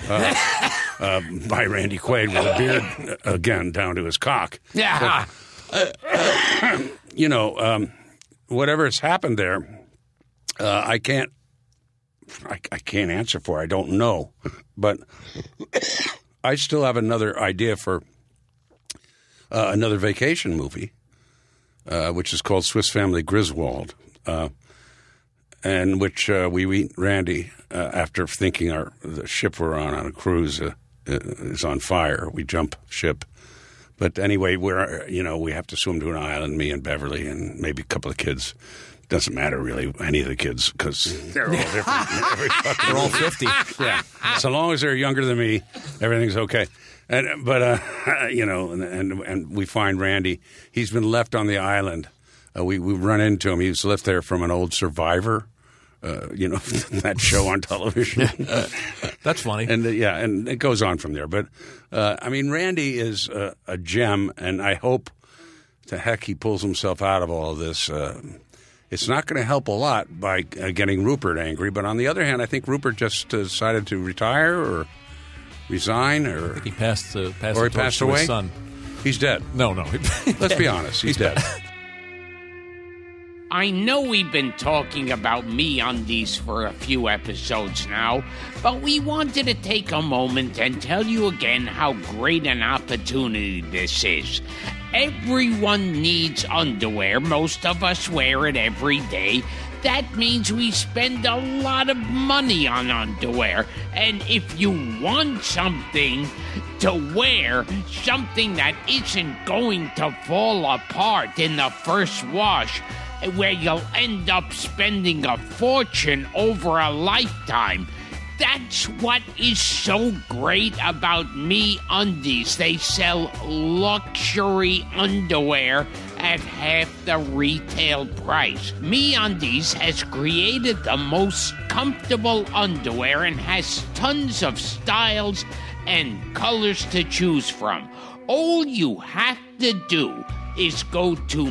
uh, uh, by Randy Quaid with a beard, uh, again, down to his cock. Yeah. you know, um, whatever has happened there, uh, I can't, I, I can't answer for. I don't know, but I still have another idea for uh, another vacation movie, uh, which is called Swiss Family Griswold, uh, and which uh, we meet Randy uh, after thinking our the ship we're on on a cruise uh, is on fire. We jump ship. But anyway, we're you know we have to swim to an island, me and Beverly, and maybe a couple of kids. Doesn't matter really any of the kids because they're all different. They're all fifty. Yeah, so long as they're younger than me, everything's okay. And but uh, you know, and, and and we find Randy. He's been left on the island. Uh, we we run into him. He was left there from an old Survivor. Uh, you know, that show on television. That's funny. And uh, yeah, and it goes on from there. But uh, I mean, Randy is uh, a gem, and I hope to heck he pulls himself out of all of this. Uh, it's not going to help a lot by uh, getting Rupert angry. But on the other hand, I think Rupert just uh, decided to retire or resign, or he passed the passed or he the torch passed to away. his son. He's dead. No, no. Let's be honest. He's, he's dead. I know we've been talking about MeUndies for a few episodes now, but we wanted to take a moment and tell you again how great an opportunity this is. Everyone needs underwear. Most of us wear it every day. That means we spend a lot of money on underwear. And if you want something to wear, something that isn't going to fall apart in the first wash, where you'll end up spending a fortune over a lifetime. That's what is so great about MeUndies. They sell luxury underwear at half the retail price. MeUndies has created the most comfortable underwear and has tons of styles and colors to choose from. All you have to do is go to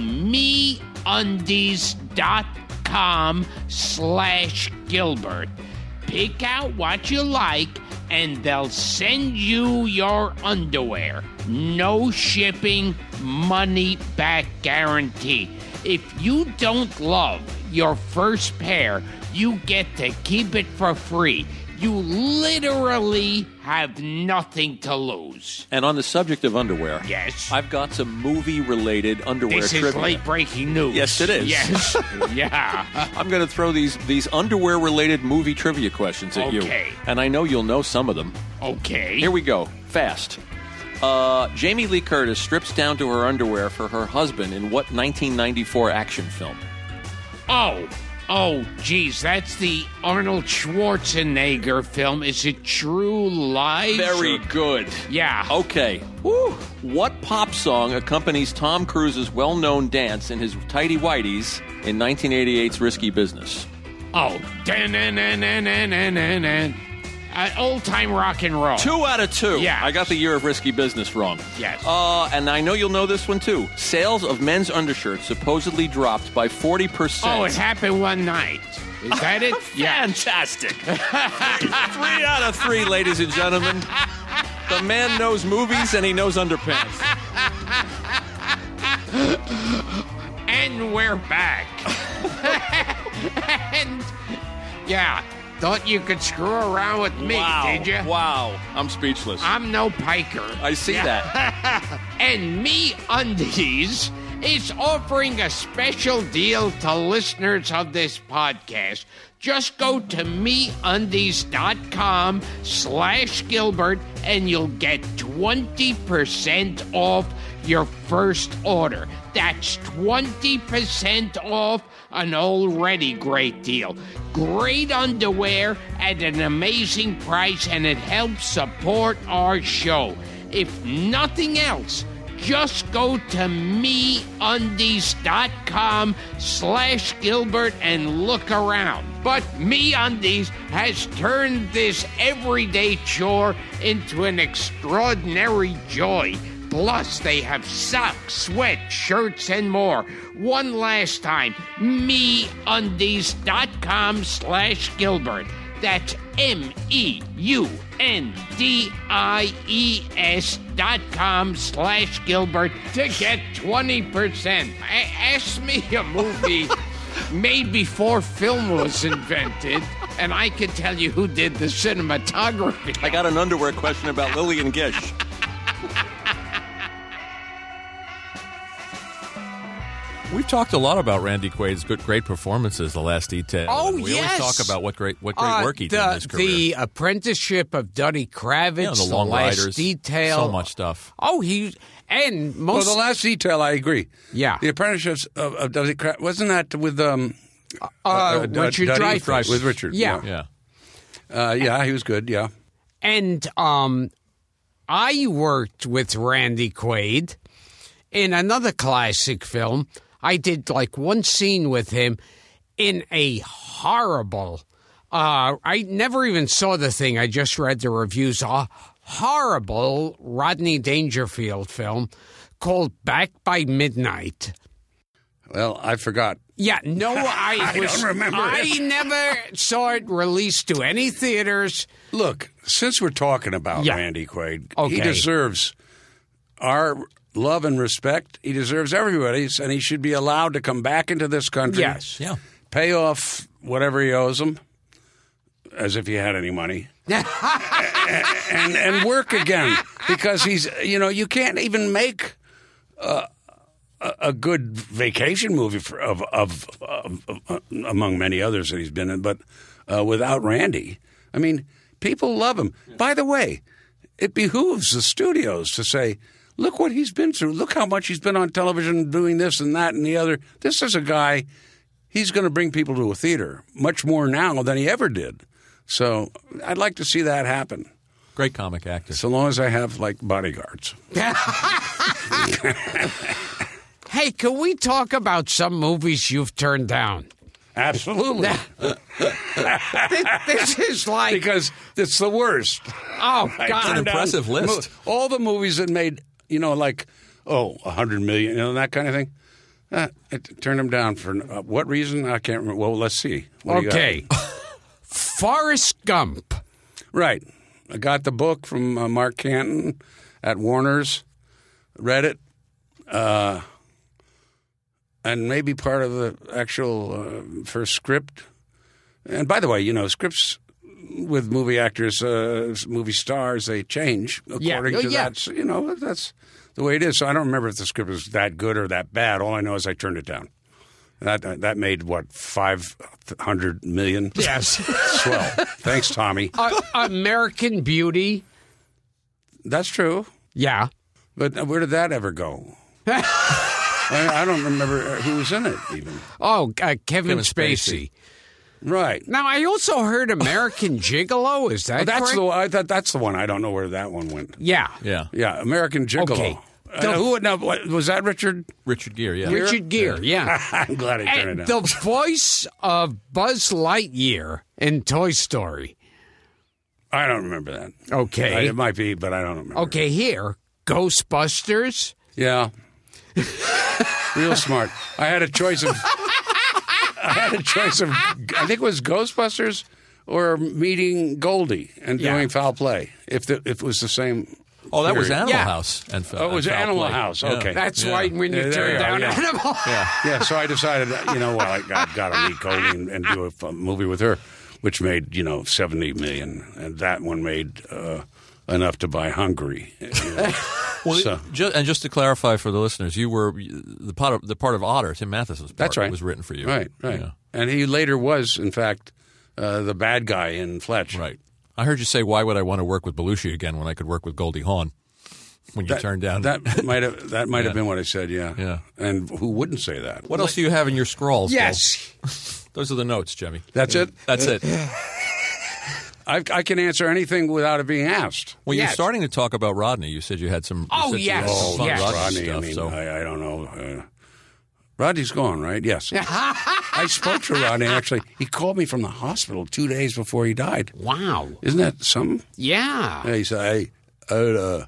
MeUndies.com slash Gilbert. Pick out what you like, and they'll send you your underwear. No shipping, money back guarantee. If you don't love your first pair, you get to keep it for free. You literally have nothing to lose. And on the subject of underwear, yes, I've got some movie-related underwear this trivia. This is late-breaking news. Yes, it is. Yes, yeah. I'm going to throw these these underwear-related movie trivia questions at okay. you. Okay. And I know you'll know some of them. Okay. Here we go. Fast. Uh, Jamie Lee Curtis strips down to her underwear for her husband in what nineteen ninety-four action film? Oh. Oh, geez, that's the Arnold Schwarzenegger film. Is it True Lies? Very or... good. Yeah. Okay. Woo. What pop song accompanies Tom Cruise's well-known dance in his Tighty Whities in nineteen eighty-eight's Risky Business? Oh, dan-dan-dan-dan-dan-dan-dan. Uh, old-time rock and roll. Two out of two. Yeah. I got the year of Risky Business wrong. Yes. Uh, and I know you'll know this one, too. Sales of men's undershirts supposedly dropped by forty percent. Oh, it happened one night. Is that it? Fantastic. Three out of three, ladies and gentlemen. The man knows movies and he knows underpants. And we're back. And, yeah. Thought you could screw around with me, wow. did you? Wow. I'm speechless. I'm no piker. I see yeah. that. And MeUndies is offering a special deal to listeners of this podcast. Just go to MeUndies.com slash Gilbert and you'll get twenty percent off your first order. That's twenty percent off an already great deal. Great underwear at an amazing price, and it helps support our show. If nothing else, just go to MeUndies.com slash Gilbert and look around. But MeUndies has turned this everyday chore into an extraordinary joy. Plus, they have socks, sweats, shirts, and more. One last time, MeUndies.com slash Gilbert. That's M E U N D I E S dot com slash Gilbert to get twenty percent. Ask me a movie made before film was invented, and I can tell you who did the cinematography. I got an underwear question about Lillian Gish. We've talked a lot about Randy Quaid's good, great performances the last detail. Oh, and we yes. always talk about what great what great Uh, work he the, did in his career. The Apprenticeship of Duddy Kravitz, Yeah, the the, Long Last Riders, Detail. so much stuff. Oh, he and Well, most the last detail, I agree. Yeah. The Apprenticeships of, of Dudley Kravitz, wasn't that with um, uh, uh, Dud- Richard Duddy? Dreyfuss. With Richard, Yeah. yeah. Uh, yeah, he was good, yeah. And um, I worked with Randy Quaid in another classic film. I did like one scene with him in a horrible. Uh, I never even saw the thing. I just read the reviews. A horrible Rodney Dangerfield film called Back by Midnight. Well, I forgot. Yeah, no, I, I was, don't remember I it. never saw it released to any theaters. Look, since we're talking about Yeah. Randy Quaid, Okay. he deserves our love and respect. He deserves everybody's, and he should be allowed to come back into this country. Yes. Yeah. Pay off whatever he owes him, as if he had any money, and and work again, because he's, you know, you can't even make uh, a, a good vacation movie for, of, of, of, of among many others that he's been in, but uh, without Randy. I mean, people love him. By the way, it behooves the studios to say, look what he's been through. Look how much he's been on television doing this and that and the other. This is a guy, he's going to bring people to a theater much more now than he ever did. So I'd like to see that happen, Great comic actor. so long as I have, like, bodyguards. Hey, can we talk about some movies you've turned down? Absolutely. This is like, Because it's the worst. oh, I God. turned down impressive list. mo- All the movies that made, you know, like, oh, a hundred million, you know, that kind of thing. Uh, I t- turned them down for uh, what reason? I can't remember. Well, let's see. What do you got? Okay. Forrest Gump. Right. I got the book from uh, Mark Canton at Warner's, read it, uh, and maybe part of the actual uh, first script. And by the way, you know, scripts with movie actors, uh, movie stars, they change Yeah. according Oh, to yeah. that. So, you know, that's the way it is. So I don't remember if the script was that good or that bad. All I know is I turned it down. That that made, what, five hundred million? Yes. Swell. Thanks, Tommy. uh, American Beauty. That's true. Yeah. But where did that ever go? I, I don't remember who was in it, even. Oh, uh, Kevin, Kevin Spacey. Spacey. Right. Now, I also heard American Gigolo. Is that But that's correct? the I thought that's the one. I don't know where that one went. Yeah. Yeah. Yeah, American Gigolo. Okay. Uh, who no, what, was that? Richard? Richard Gere, yeah. Richard Gere, yeah. I'm glad I turned And it down. the voice of Buzz Lightyear in Toy Story. I don't remember that. Okay. I- it might be, but I don't remember. Okay, here. Ghostbusters. Yeah. Real smart. I had a choice of. I had a choice of. I think it was Ghostbusters or meeting Goldie and Yeah. doing foul play. If the, if it was the same. Oh, that was period. Animal Yeah. House. And, Oh, it was and Foul Animal Play. House. Yeah. Okay. That's Yeah. why when you Yeah, there turn you down go, yeah. Animal. Yeah. Yeah, so I decided, you know, well, I got, got to meet Goldie and, and do a f- movie with her, which made, you know, seventy million, and that one made uh, enough to buy Hungary. You know. Well, So- ju- and just to clarify for the listeners, you were the part of the part of Otter, Tim Mathis's part. That's right. Was written for you, Right, right. Yeah. And he later was, in fact, uh, the bad guy in Fletch. Right. I heard you say, "Why would I want to work with Belushi again when I could work with Goldie Hawn?" When you That, turned down that might have that might Yeah. have been what I said. Yeah. Yeah. And who wouldn't say that? What else do you have in your scrawls? Bill? Yes. Those are the notes, Jimmy. That's it. That's it. I, I can answer anything without it being asked. Well, you're Yes. starting to talk about Rodney. You said you had some. you Oh, said you yes. had some Oh, fun yes. Rodney, Rodney, stuff. I mean, so I, I don't know. Uh, Rodney's gone, right? Yes. I spoke to Rodney, actually. He called me from the hospital two days before he died. Wow. Isn't that something? Yeah. Yeah, he said, hey, I had, uh,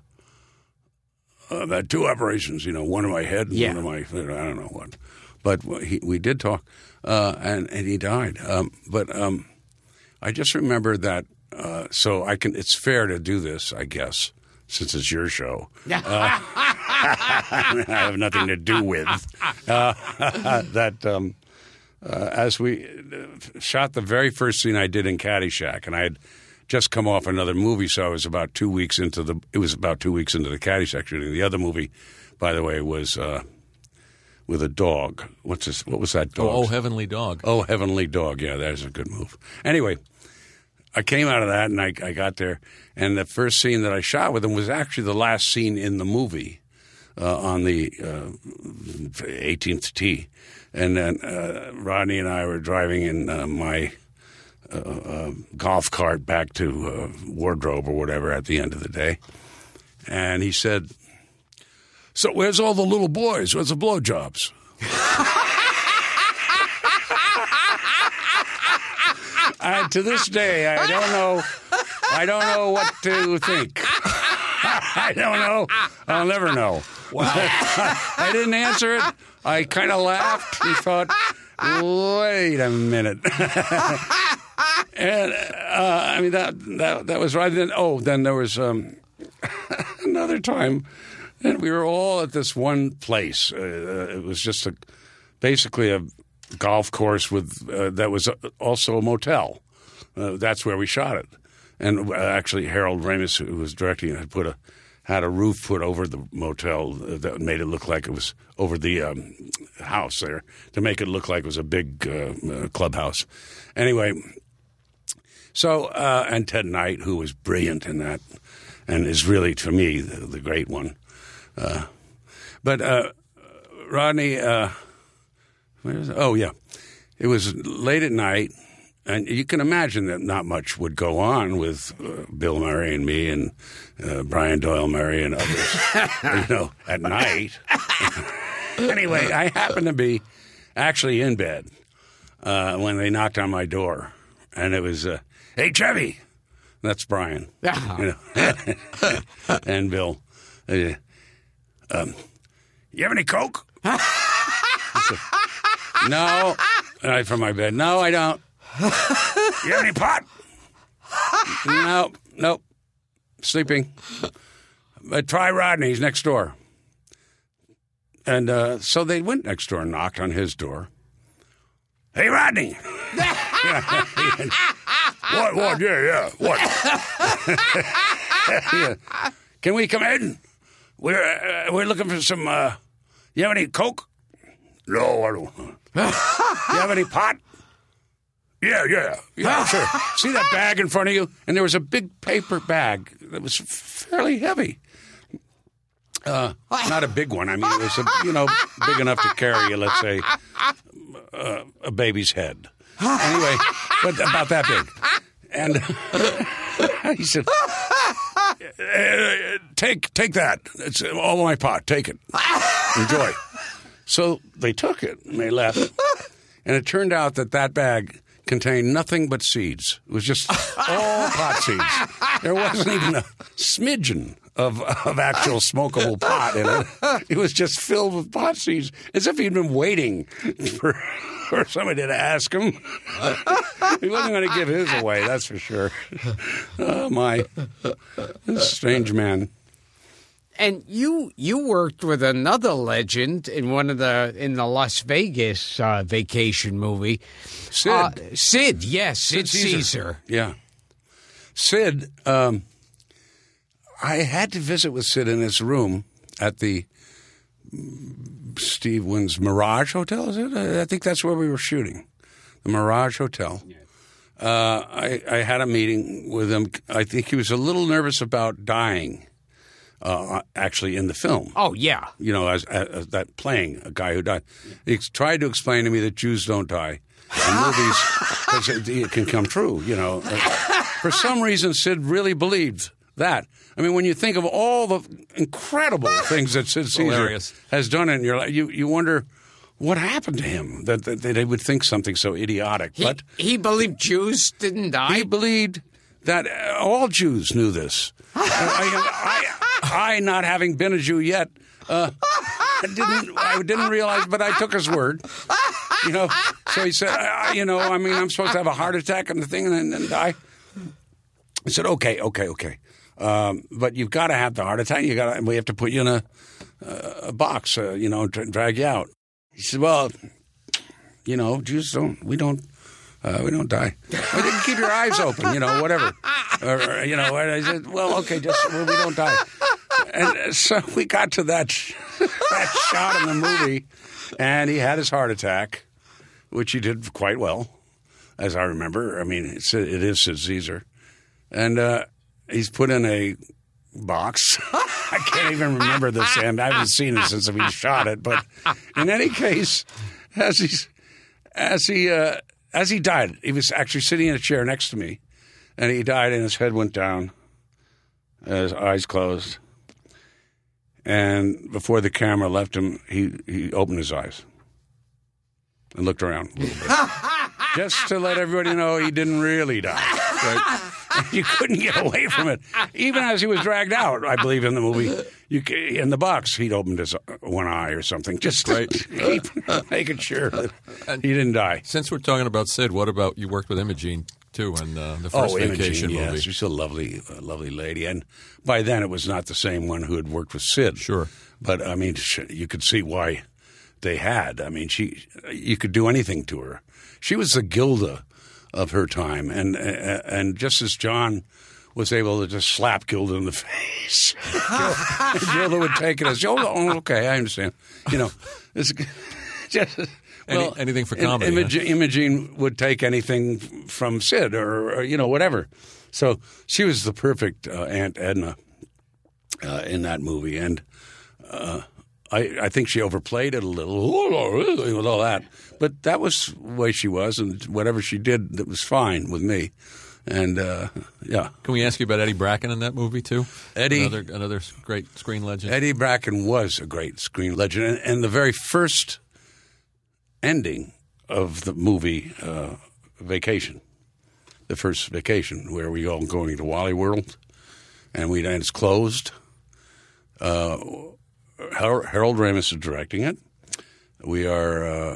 I've had two operations, you know, one in my head and Yeah. one in my, I don't know what. But he, we did talk, uh, and, and he died. Um, but um, I just remember that uh, so I can. It's fair to do this, I guess, since it's your show. Uh, I have nothing to do with uh, that. Um, uh, as we shot the very first scene I did in Caddyshack, and I had just come off another movie, so I was about two weeks into the. It was about two weeks into the Caddyshack shooting. The other movie, by the way, was uh, with a dog. What's this? What was that dog? Oh, oh, Heavenly Dog. Oh, Heavenly Dog. Yeah, there's a good move. Anyway, I came out of that, and I, I got there, and the first scene that I shot with him was actually the last scene in the movie uh, on the uh, eighteenth tee. And then uh, Rodney and I were driving in uh, my uh, uh, golf cart back to uh, Wardrobe or whatever at the end of the day. And he said, "So where's all the little boys? Where's the blowjobs?" And to this day, I don't know. I don't know what to think. I don't know. I'll never know. Wow. I didn't answer it. I kind of laughed. He thought, "Wait a minute." And uh, I mean that that that was right. Then oh, then there was um, another time, and we were all at this one place. Uh, it was just a basically a golf course with uh, that was also a motel. Uh, that's where we shot it. And uh, actually, Harold Ramis, who was directing it, had put a had a roof put over the motel that made it look like it was over the um, house there to make it look like it was a big uh, uh, clubhouse. Anyway, so uh, and Ted Knight, who was brilliant in that, and is really to me the, the great one. Uh, but uh, Rodney, uh, where is it? Oh yeah, it was late at night. And you can imagine that not much would go on with uh, Bill Murray and me and uh, Brian Doyle Murray and others, you know, at night. Anyway, I happened to be actually in bed uh, when they knocked on my door, and it was, uh, "Hey, Chevy," that's Brian, you know, and Bill. Uh, um, "You have any Coke?" I said, "No," and I from my bed. "No, I don't." "You have any pot?" "No, nope. Sleeping." "But try Rodney. He's next door." And uh, so they went next door and knocked on his door. "Hey, Rodney." "What, what, yeah, yeah, what?" Yeah. "Can we come in? We're, uh, we're looking for some, uh, you have any Coke?" "No, I don't." "You have any pot?" Yeah, yeah, yeah, sure." "See that bag in front of you?" And there was a big paper bag that was fairly heavy. Uh, not a big one. I mean, it was, a, you know, big enough to carry, let's say, uh, a baby's head. Anyway, but about that big. And he said, take, take that. It's all my pot. Take it. Enjoy." So they took it, and they left. And it turned out that that bag contained nothing but seeds. It was just all pot seeds. There wasn't even a smidgen of, of actual smokable pot in it. It was just filled with pot seeds, as if he'd been waiting for, for somebody to ask him. He wasn't going to give his away, that's for sure. Oh, my. This strange man. And you you worked with another legend in one of the in the Las Vegas uh, vacation movie, Sid. Uh, Sid, yes, Sid, Sid Caesar. Caesar. Yeah, Sid. Um, I had to visit with Sid in his room at the Steve Wynn's Mirage Hotel. Is it? I think that's where we were shooting, the Mirage Hotel. Uh, I, I had a meeting with him. I think he was a little nervous about dying. Uh, actually, in the film. Oh, yeah. You know, as, as that playing a guy who died. He tried to explain to me that Jews don't die in movies because it, it can come true, you know. For some reason, Sid really believed that. I mean, when you think of all the incredible things that Sid Caesar Hilarious. has done in your life, you, you wonder what happened to him that, that, that they would think something so idiotic. He, but he believed Jews didn't die? He believed that uh, all Jews knew this. I, I, I, not having been a Jew yet, uh, didn't I didn't realize, but I took his word. You know, so he said, uh, you know, I mean, I'm supposed to have a heart attack and the thing and then die. I said, okay, okay, okay. Um, but you've got to have the heart attack. You got to, we have to put you in a, uh, a box, uh, you know, and drag you out. He said, well, you know, Jews don't, we don't, uh, we don't die. Well, you can keep your eyes open, you know, whatever. Or, you know, and I said, well, okay, just, well, we don't die. And so we got to that, that shot in the movie, and he had his heart attack, which he did quite well, as I remember. I mean, it's, it is Sid Caesar. And uh, he's put in a box. I can't even remember this, and I haven't seen it since we shot it. But in any case, as he's, as he uh, as he died, he was actually sitting in a chair next to me, and he died, and his head went down, his eyes closed, and before the camera left him, he he opened his eyes and looked around a little bit, just to let everybody know he didn't really die. Right? You couldn't get away from it. Even as he was dragged out, I believe, in the movie, you, in the box, he'd opened his one eye or something, just to keep making sure that he didn't die. Since we're talking about Sid, what about you worked with Imogene, too, in uh, the first oh, Vacation Imogene, movie? Yes, she's a lovely, uh, lovely lady. And by then, it was not the same one who had worked with Sid. Sure. But, I mean, you could see why they had. I mean, she, you could do anything to her. She was the Gilda of her time, and and just as John was able to just slap Gilda in the face, Gilda would take it as, oh, okay, I understand. You know, it's just well, Any, anything for comedy. Imogene, huh? Imogene would take anything from Sid or, or you know whatever. So she was the perfect uh, Aunt Edna uh, in that movie, and uh, I, I think she overplayed it a little with all that. But that was the way she was, and whatever she did, that was fine with me. And, uh, yeah. Can we ask you about Eddie Bracken in that movie, too? Eddie. Another, another great screen legend. Eddie Bracken was a great screen legend. And, and the very first ending of the movie uh, Vacation, the first Vacation, where we all going to Wally World, and, we, and it's closed. Uh, Harold Ramis is directing it. We are uh,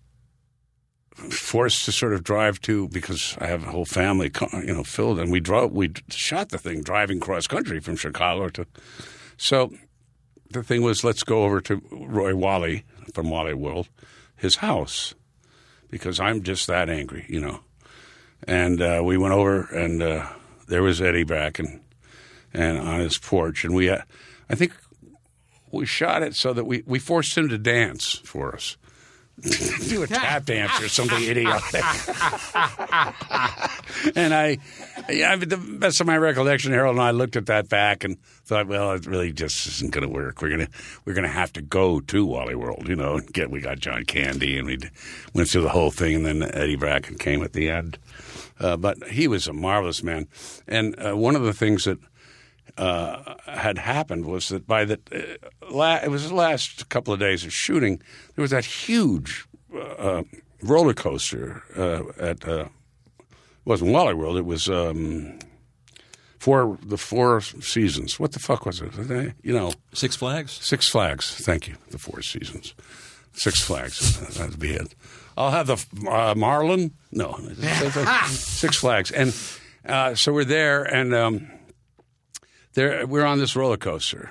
forced to sort of drive to, because I have a whole family, you know, filled, and we drove. We shot the thing driving cross country from Chicago to. So the thing was, let's go over to Roy Wally from Wally World, his house, because I'm just that angry, you know. And uh, we went over, and uh, there was Eddie Bracken, and on his porch, and we, uh, I think. We shot it so that we, we forced him to dance for us. Do a tap dance or something idiotic. And I, yeah, I mean, the best of my recollection, Harold and I looked at that back and thought, well, it really just isn't going to work. We're going to we're going to have to go to Wally World, you know. And get we got John Candy, and we went through the whole thing, and then Eddie Bracken came at the end. Uh, but he was a marvelous man, and uh, one of the things that. Uh, had happened was that by the uh, la- it was the last couple of days of shooting, there was that huge uh, roller coaster uh, at uh, it wasn't Wally World, it was um, four the Four Seasons. What the fuck was it? You know, Six Flags. Six Flags. Thank you. The Four Seasons. Six Flags. That'd be it. I'll have the uh, Marlin. No, Six Flags, and uh, so we're there and. Um, There, we're on this roller coaster.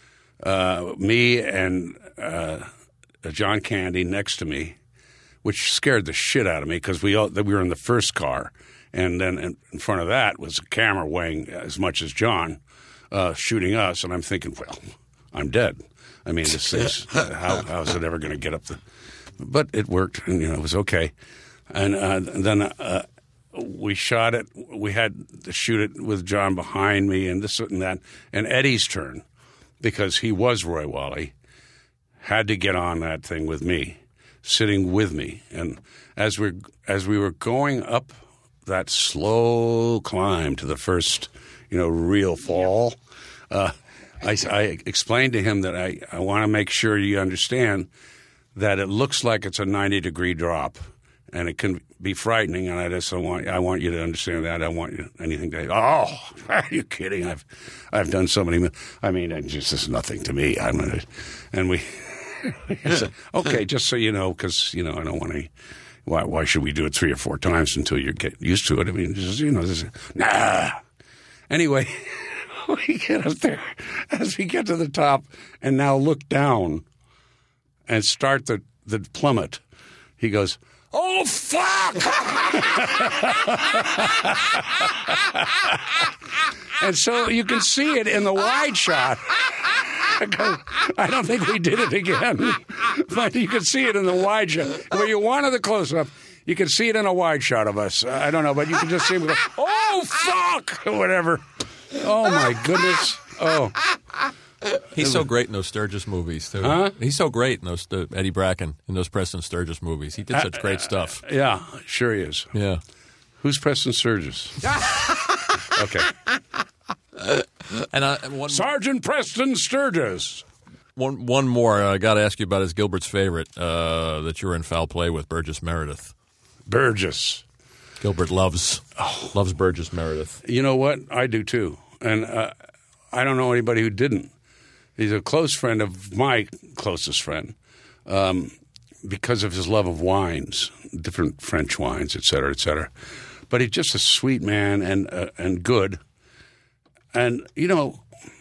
Uh, me and uh, John Candy next to me, which scared the shit out of me because we all, we were in the first car, and then in, in front of that was a camera weighing as much as John, uh, shooting us. And I'm thinking, well, I'm dead. I mean, this is how how is it ever going to get up the? But it worked, and you know it was okay. And, uh, and then. Uh, We shot it. We had to shoot it with John behind me and this and that. And Eddie's turn, because he was Roy Wally, had to get on that thing with me, sitting with me. And as we as we were going up that slow climb to the first, you know, real fall, uh, I, I explained to him that I, I want to make sure you understand that it looks like it's a ninety degree drop. And it can be frightening, and I just don't want I want you to understand that. I don't want you anything to. Oh, are you kidding? I've I've done so many. I mean, it just is nothing to me. I'm gonna, and we. said, okay, just so you know, because you know I don't want to. Why why should we do it three or four times until you get used to it? I mean, just, you know, this is, nah. Anyway, we get up there. As we get to the top and now look down and start the, the plummet, he goes, "Oh, fuck!" And so you can see it in the wide shot. I don't think we did it again, but you can see it in the wide shot. Where you wanted the close-up, you can see it in a wide shot of us. I don't know, but you can just see him go, "Oh, fuck!" or whatever. Oh, my goodness. Oh. He's so great in those Sturgis movies, too. Huh? He's so great in those, uh, Eddie Bracken, in those Preston Sturgis movies. He did such great stuff. Uh, yeah, sure he is. Yeah. Who's Preston Sturgis? Okay. And uh, one, Sergeant Preston Sturgis. one, one more I got to ask you about is Gilbert's favorite uh, that you were in foul play with, Burgess Meredith. Burgess. Gilbert loves oh. loves Burgess Meredith. You know what? I do, too. And uh, I don't know anybody who didn't. He's a close friend of my closest friend um, because of his love of wines, different French wines, et cetera, et cetera. But he's just a sweet man and uh, and good. And, you know,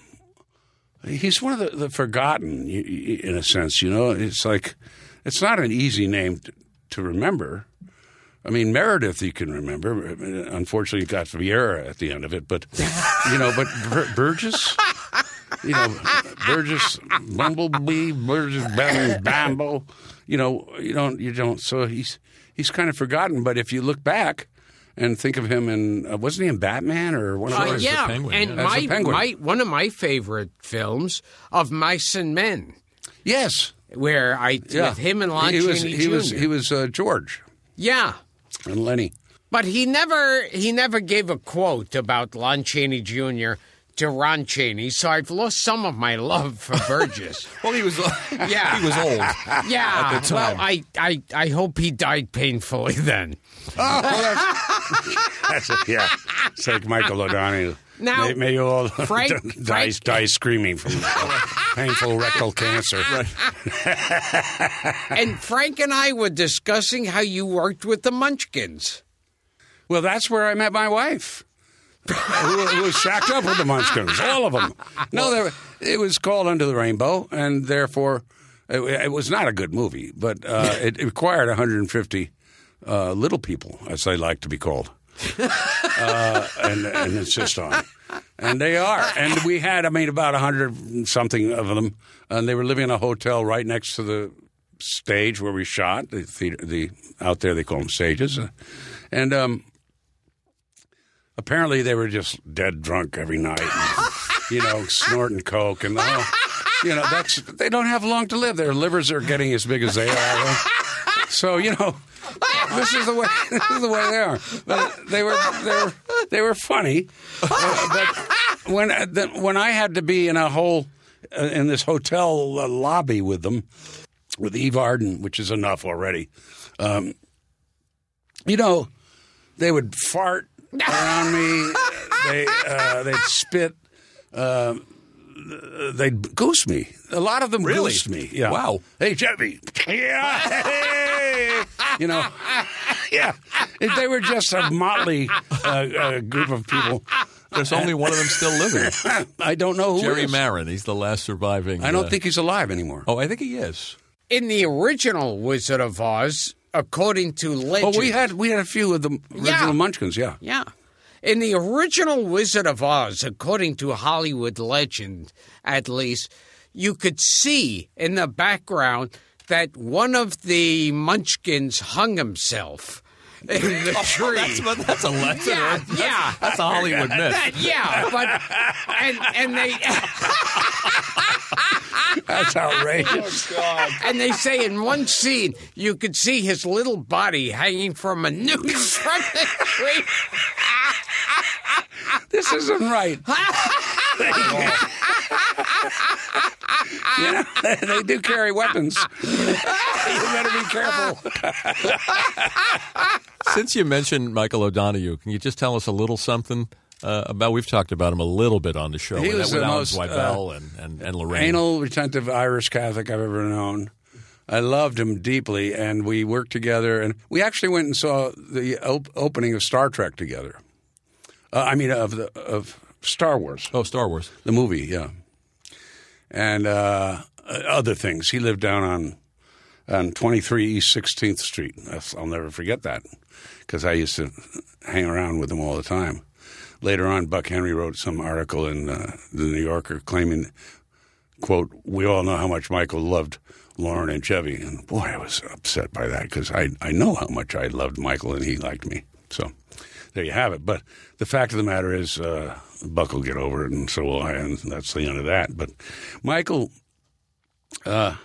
he's one of the, the forgotten, in a sense, you know. It's like, it's not an easy name to, to remember. I mean, Meredith you can remember. Unfortunately, you got Vieira at the end of it. But, you know, but Bur- Burgess, you know, Burgess, Bumblebee, Burgess, Bam, Bambo, you know, you don't, you don't. So he's he's kind of forgotten. But if you look back and think of him in, uh, wasn't he in Batman or one of Uh, those? yeah, Penguin, and yeah. As my, the Penguin. my one of my favorite films of Mice and Men, Yes. where I Yeah. with him and Lon he was, Chaney he was, Junior he was uh, George Yeah. and Lenny. But he never he never gave a quote about Lon Chaney Junior to Ron Chaney, so I've lost some of my love for Burgess. Well, he was Yeah. he was old. Yeah, At the time. well, I, I, I hope he died painfully then. Oh, well, that's, that's a, yeah. It's like Michael O'Donoghue. Now, may, may you all Frank- die, Frank- die screaming from painful rectal cancer. And Frank and I were discussing how you worked with the Munchkins. Well, that's where I met my wife, who, who was shacked up with the Munchkins, all of them. No, there, it was called Under the Rainbow, and therefore it, it was not a good movie, but uh, it, it required one hundred fifty uh, little people, as they like to be called, uh, and, and insist on it. And they are. And we had, I mean, about one hundred something of them, and they were living in a hotel right next to the stage where we shot. The theater, the out there they call them stages, and um, apparently they were just dead drunk every night, and, you know, snorting coke, and the whole, you know, that's they don't have long to live. Their livers are getting as big as they are. So you know, this is the way this is the way they are. But they were they were they were funny. Uh, but when uh, the, when I had to be in a whole uh, in this hotel uh, lobby with them, with Eve Arden, which is enough already. Um, you know, they would fart around me. They uh, they'd spit. Uh, they'd goose me. A lot of them Really? goosed me. Yeah. Wow. Hey, Jeffy. Yeah. Hey. You know. Yeah. They were just a motley uh, uh, group of people. There's only one of them still living. I don't know who Jerry is. Marin. He's the last surviving. I don't uh, think he's alive anymore. Oh, I think he is. In the original Wizard of Oz, according to legend... Oh, we had we had a few of the original Yeah. Munchkins. Yeah. Yeah. In the original Wizard of Oz, according to Hollywood legend, at least, you could see in the background that one of the Munchkins hung himself in the tree. That's, but that's a lesson. Yeah, That's, yeah. That's a Hollywood myth. That- yeah, but and and they That's outrageous. and they say in one scene you could see his little body hanging from a noose from the tree. This isn't right. Yeah, they do carry weapons. You better be careful. Since you mentioned Michael O'Donoghue, can you just tell us a little something uh, about? We've talked about him a little bit on the show. He with, was with the Alan most, Zweibel uh, and, and, and Lorraine. Anal, retentive Irish Catholic I've ever known. I loved him deeply, and we worked together. And we actually went and saw the op- opening of Star Trek together. Uh, I mean, of the of Star Wars. Oh, Star Wars. The movie, yeah. And uh, other things. He lived down on on twenty-three East sixteenth Street. That's, I'll never forget that because I used to hang around with him all the time. Later on, Buck Henry wrote some article in uh, the New Yorker claiming, quote, "We all know how much Michael loved Lauren and Chevy." And boy, I was upset by that because I, I know how much I loved Michael and he liked me. So there you have it. But the fact of the matter is uh, Buck will get over it and so will I, and that's the end of that. But Michael, uh,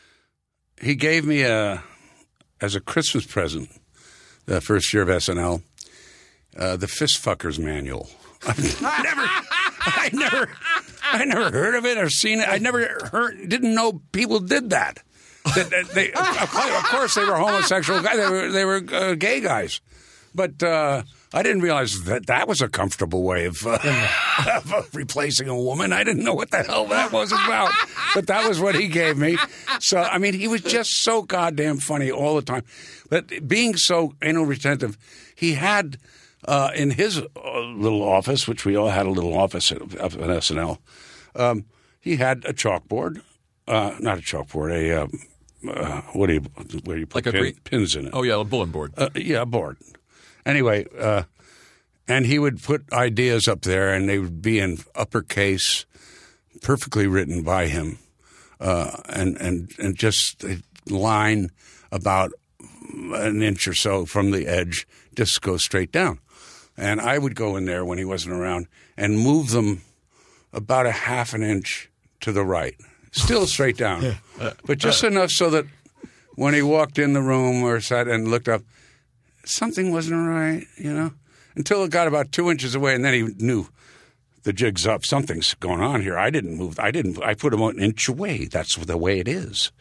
he gave me a, as a Christmas present, the first year of S N L, uh, the Fist Fuckers Manual. I've never, I never, I never heard of it or seen it. I never heard, didn't know people did that. That, that they, of course, they were homosexual guys. They were, they were uh, gay guys, but uh, I didn't realize that that was a comfortable way of, uh, of replacing a woman. I didn't know what the hell that was about, but that was what he gave me. So, I mean, he was just so goddamn funny all the time. But being so anal retentive, he had. Uh, in his uh, little office, which we all had a little office at, at S N L, um, he had a chalkboard, uh, not a chalkboard, a um, uh, what do you where you put like pin, a green, pins in it? Oh yeah, a bulletin board. Uh, yeah, a board. Anyway, uh, and he would put ideas up there, and they would be in uppercase, perfectly written by him, uh, and and and just a line about an inch or so from the edge, just go straight down. And I would go in there when he wasn't around and move them about a half an inch to the right, still straight down, yeah. uh, but just uh, enough so that when he walked in the room or sat and looked up, something wasn't right, you know, until it got about two inches away, and then he knew the jig's up. Something's going on here. I didn't move. I didn't. I put him an inch away. That's the way it is.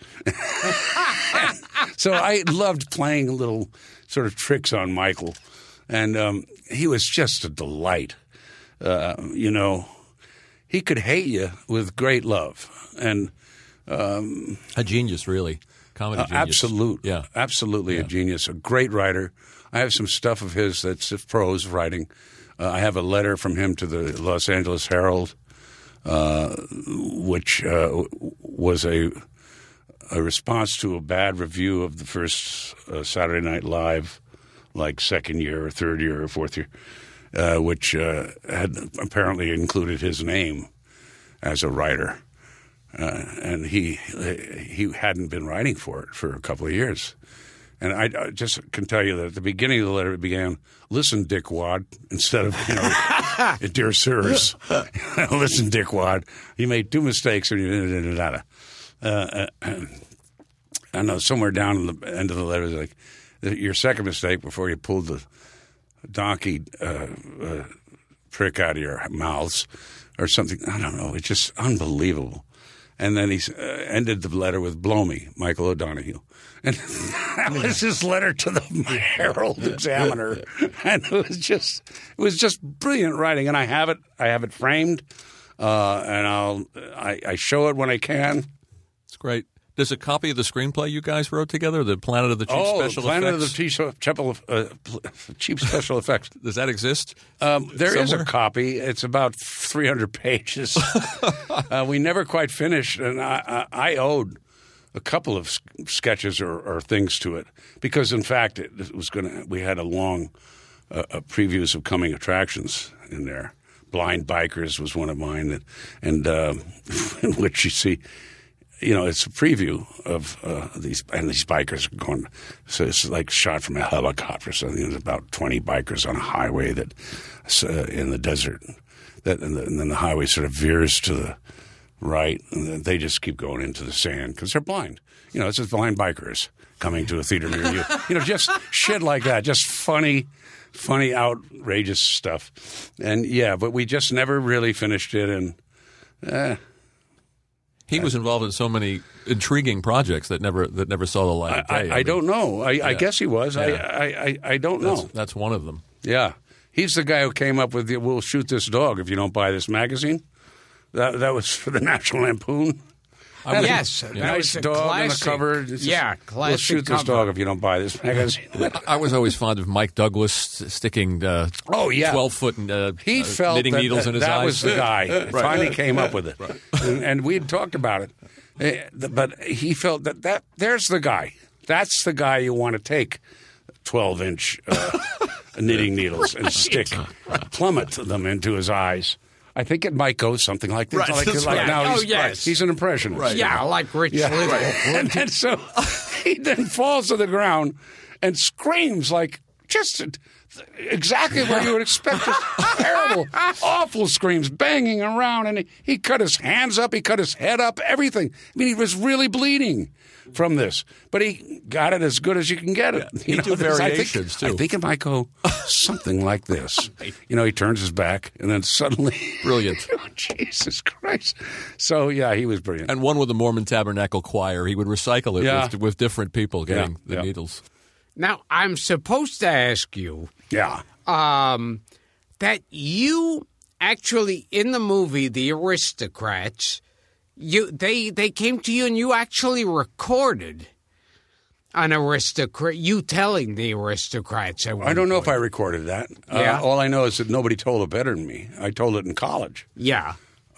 So I loved playing little sort of tricks on Michael. And um, he was just a delight. Uh, you know, he could hate you with great love. And um, a genius, really. Comedy uh, genius. Absolute. Yeah. Absolutely yeah. a genius. A great writer. I have some stuff of his that's prose writing. Uh, I have a letter from him to the Los Angeles Herald, uh, which uh, was a a response to a bad review of the first uh, Saturday Night Live, like second year or third year or fourth year, uh, which uh, had apparently included his name as a writer. Uh, and he he hadn't been writing for it for a couple of years. And I, I just can tell you that at the beginning of the letter it began, "Listen, Dickwad," instead of, you know, "Dear sirs." "Listen, Dickwad, you made two mistakes." And uh, I know somewhere down at the end of the letter it was like, "Your second mistake before you pulled the donkey uh, uh, prick out of your mouths," or something. I don't know. It's just unbelievable. And then he uh, ended the letter with, "Blow me, Michael O'Donoghue." And that was his letter to the Herald Examiner. And it was just it was just brilliant writing. And I have it I have it framed, uh, and I'll I, I show it when I can. It's great. There's a copy of the screenplay you guys wrote together, the Planet of the Cheap oh, Special Planet Effects? of the Cheap, uh, cheap Special Effects. Does that exist? Um, there somewhere? is a copy. It's about three hundred pages. uh, we never quite finished, and I, I, I owed a couple of sketches or, or things to it because, in fact, it, it was going to. We had a long uh, uh, previews of coming attractions in there. Blind Bikers was one of mine, that, and uh, in which you see. You know, it's a preview of uh, these, and these bikers are going. So it's like shot from a helicopter. So there's about twenty bikers on a highway that uh, in the desert. That and, the, and then the highway sort of veers to the right, and then they just keep going into the sand because they're blind. You know, it's just blind bikers coming to a theater near you. You know, just shit like that. Just funny, funny, outrageous stuff. And yeah, but we just never really finished it, and. Eh, He was involved in so many intriguing projects that never that never saw the light of day. I, I, I, I mean, don't know. I, yeah. I guess he was. Yeah. I, I, I don't know. That's, that's one of them. Yeah. He's the guy who came up with the "We'll shoot this dog if you don't buy this magazine." That that was for the National Lampoon. I yes, a that nice was a dog classic. on the cover. It's yeah, just, classic. We'll shoot this cover. dog if you don't buy this magazine. I was always fond of Mike Douglas sticking uh, oh yeah, twelve foot uh, he uh, felt knitting that, needles that, in his that eyes. was the guy. Right. Finally came up with it, right. and, and we'd talked about it. Uh, But he felt that, that there's the guy. That's the guy you want to take twelve inch uh, knitting needles and stick, plummet them into his eyes. I think it might go something like this. Right, like, that's like right. now Oh, he's, yes. he's an impressionist. Right. Yeah, like Rich Yeah. Little. And then so he then falls to the ground and screams like just exactly what you would expect. Just terrible, awful screams, banging around. And he, he cut his hands up. He cut his head up, everything. I mean, he was really bleeding from this. But he got it as good as you can get it. He You do this- I think- variations, too. I think it might go something like this. You know, he turns his back and then suddenly... Brilliant. Oh, Jesus Christ. So, yeah, he was brilliant. And one with the Mormon Tabernacle Choir. He would recycle it Yeah. with, with different people getting Yeah, the yeah. needles. Now, I'm supposed to ask you Yeah. um, that you actually, in the movie The Aristocrats, you they they came to you and you actually recorded an aristocrat, you telling the aristocrats. At one I don't know point. if I recorded that. Yeah. Uh, all I know is that nobody told it better than me. I told it in college. Yeah.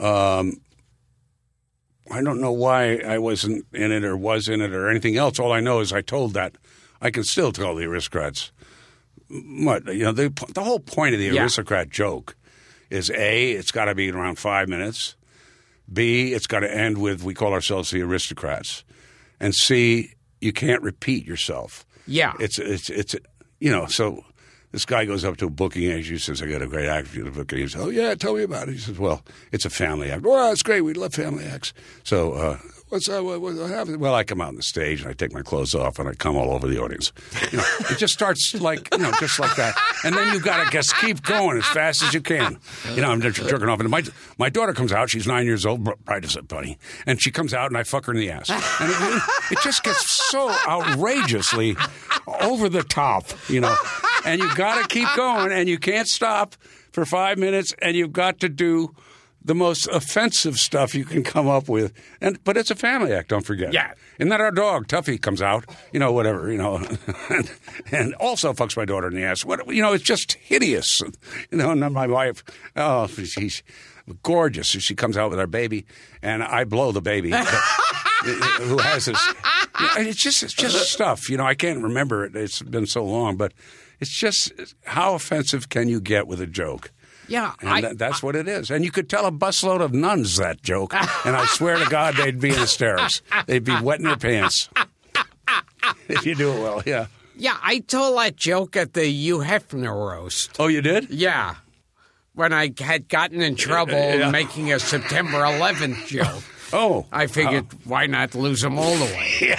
I don't know why I wasn't in it or was in it or anything else. All I know is I told that. I can still tell the aristocrats. What, you know, the, the whole point of the Yeah. aristocrat joke is A, it's got to be around five minutes. B, it's got to end with we call ourselves the aristocrats. And C, you can't repeat yourself. Yeah. It's, it's, it's, you know, so this guy goes up to a booking agent. He says, I got a great act for you to book. And he says, oh, yeah, tell me about it. He says, well, it's a family act. Well, that's great. We love family acts. So, uh, what's that? What, what happened? Well, I come out on the stage and I take my clothes off and I come all over the audience. You know, it just starts like, you know, just like that. And then you've got to just keep going as fast as you can. You know, I'm just jerking off. And my, my daughter comes out. She's nine years old, bright as a bunny. And she comes out and I fuck her in the ass. And it, it just gets so outrageously over the top, you know. And you've got to keep going, and you can't stop for five minutes, and you've got to do the most offensive stuff you can come up with. And but it's a family act, don't forget. Yeah. And then our dog, Tuffy, comes out, you know, whatever, you know, and, and also fucks my daughter in the ass. What, you know, it's just hideous. You know, and then my wife, oh, she's gorgeous. She comes out with our baby, and I blow the baby. Who has this? And it's just it's just stuff. You know, I can't remember it. It's been so long, but it's just how offensive can you get with a joke? Yeah. And I, that, that's what it is. And you could tell a busload of nuns that joke, and I swear to God, they'd be in hysterics. They'd be wetting their pants if you do it well. Yeah. yeah, I told that joke at the Hugh Hefner roast. Oh, you did? Yeah. When I had gotten in trouble Yeah. making a September eleventh joke. Oh, I figured, why not lose them all the way?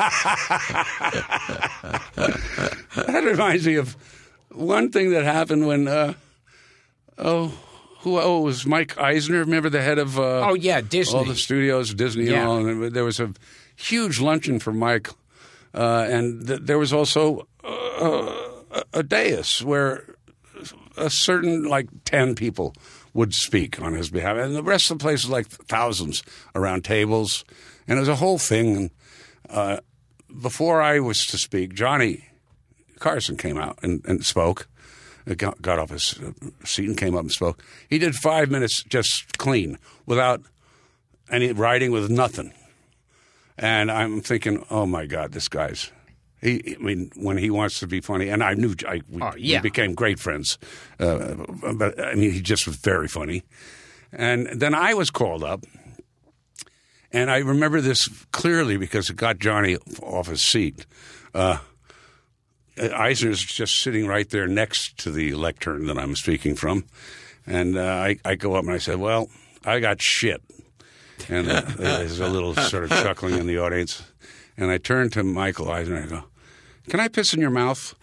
that reminds me of one thing that happened when, uh, oh, who? Oh, it was Mike Eisner. Remember the head of? Uh, Oh, yeah, Disney. all the studios, Disney, Yeah. and all. And there was a huge luncheon for Mike, uh, and th- there was also uh, a, a dais where a certain like ten people would speak on his behalf, and the rest of the place was like thousands around tables, and it was a whole thing. And uh, before I was to speak, Johnny Carson came out and, and spoke. Got, got off his seat and came up and spoke. He did five minutes just clean, without any writing, with nothing. And I'm thinking, oh my God, this guy's. He, I mean, when he wants to be funny, and I knew I, we, Oh, yeah. we became great friends. Uh, but I mean, he just was very funny. And then I was called up, and I remember this clearly because it got Johnny off his seat. Uh, Eisner's just sitting right there next to the lectern that I'm speaking from. And uh, I, I go up and I said, well, I got shit. And uh, there's a little sort of chuckling in the audience. And I turn to Michael Eisner and I go, can I piss in your mouth?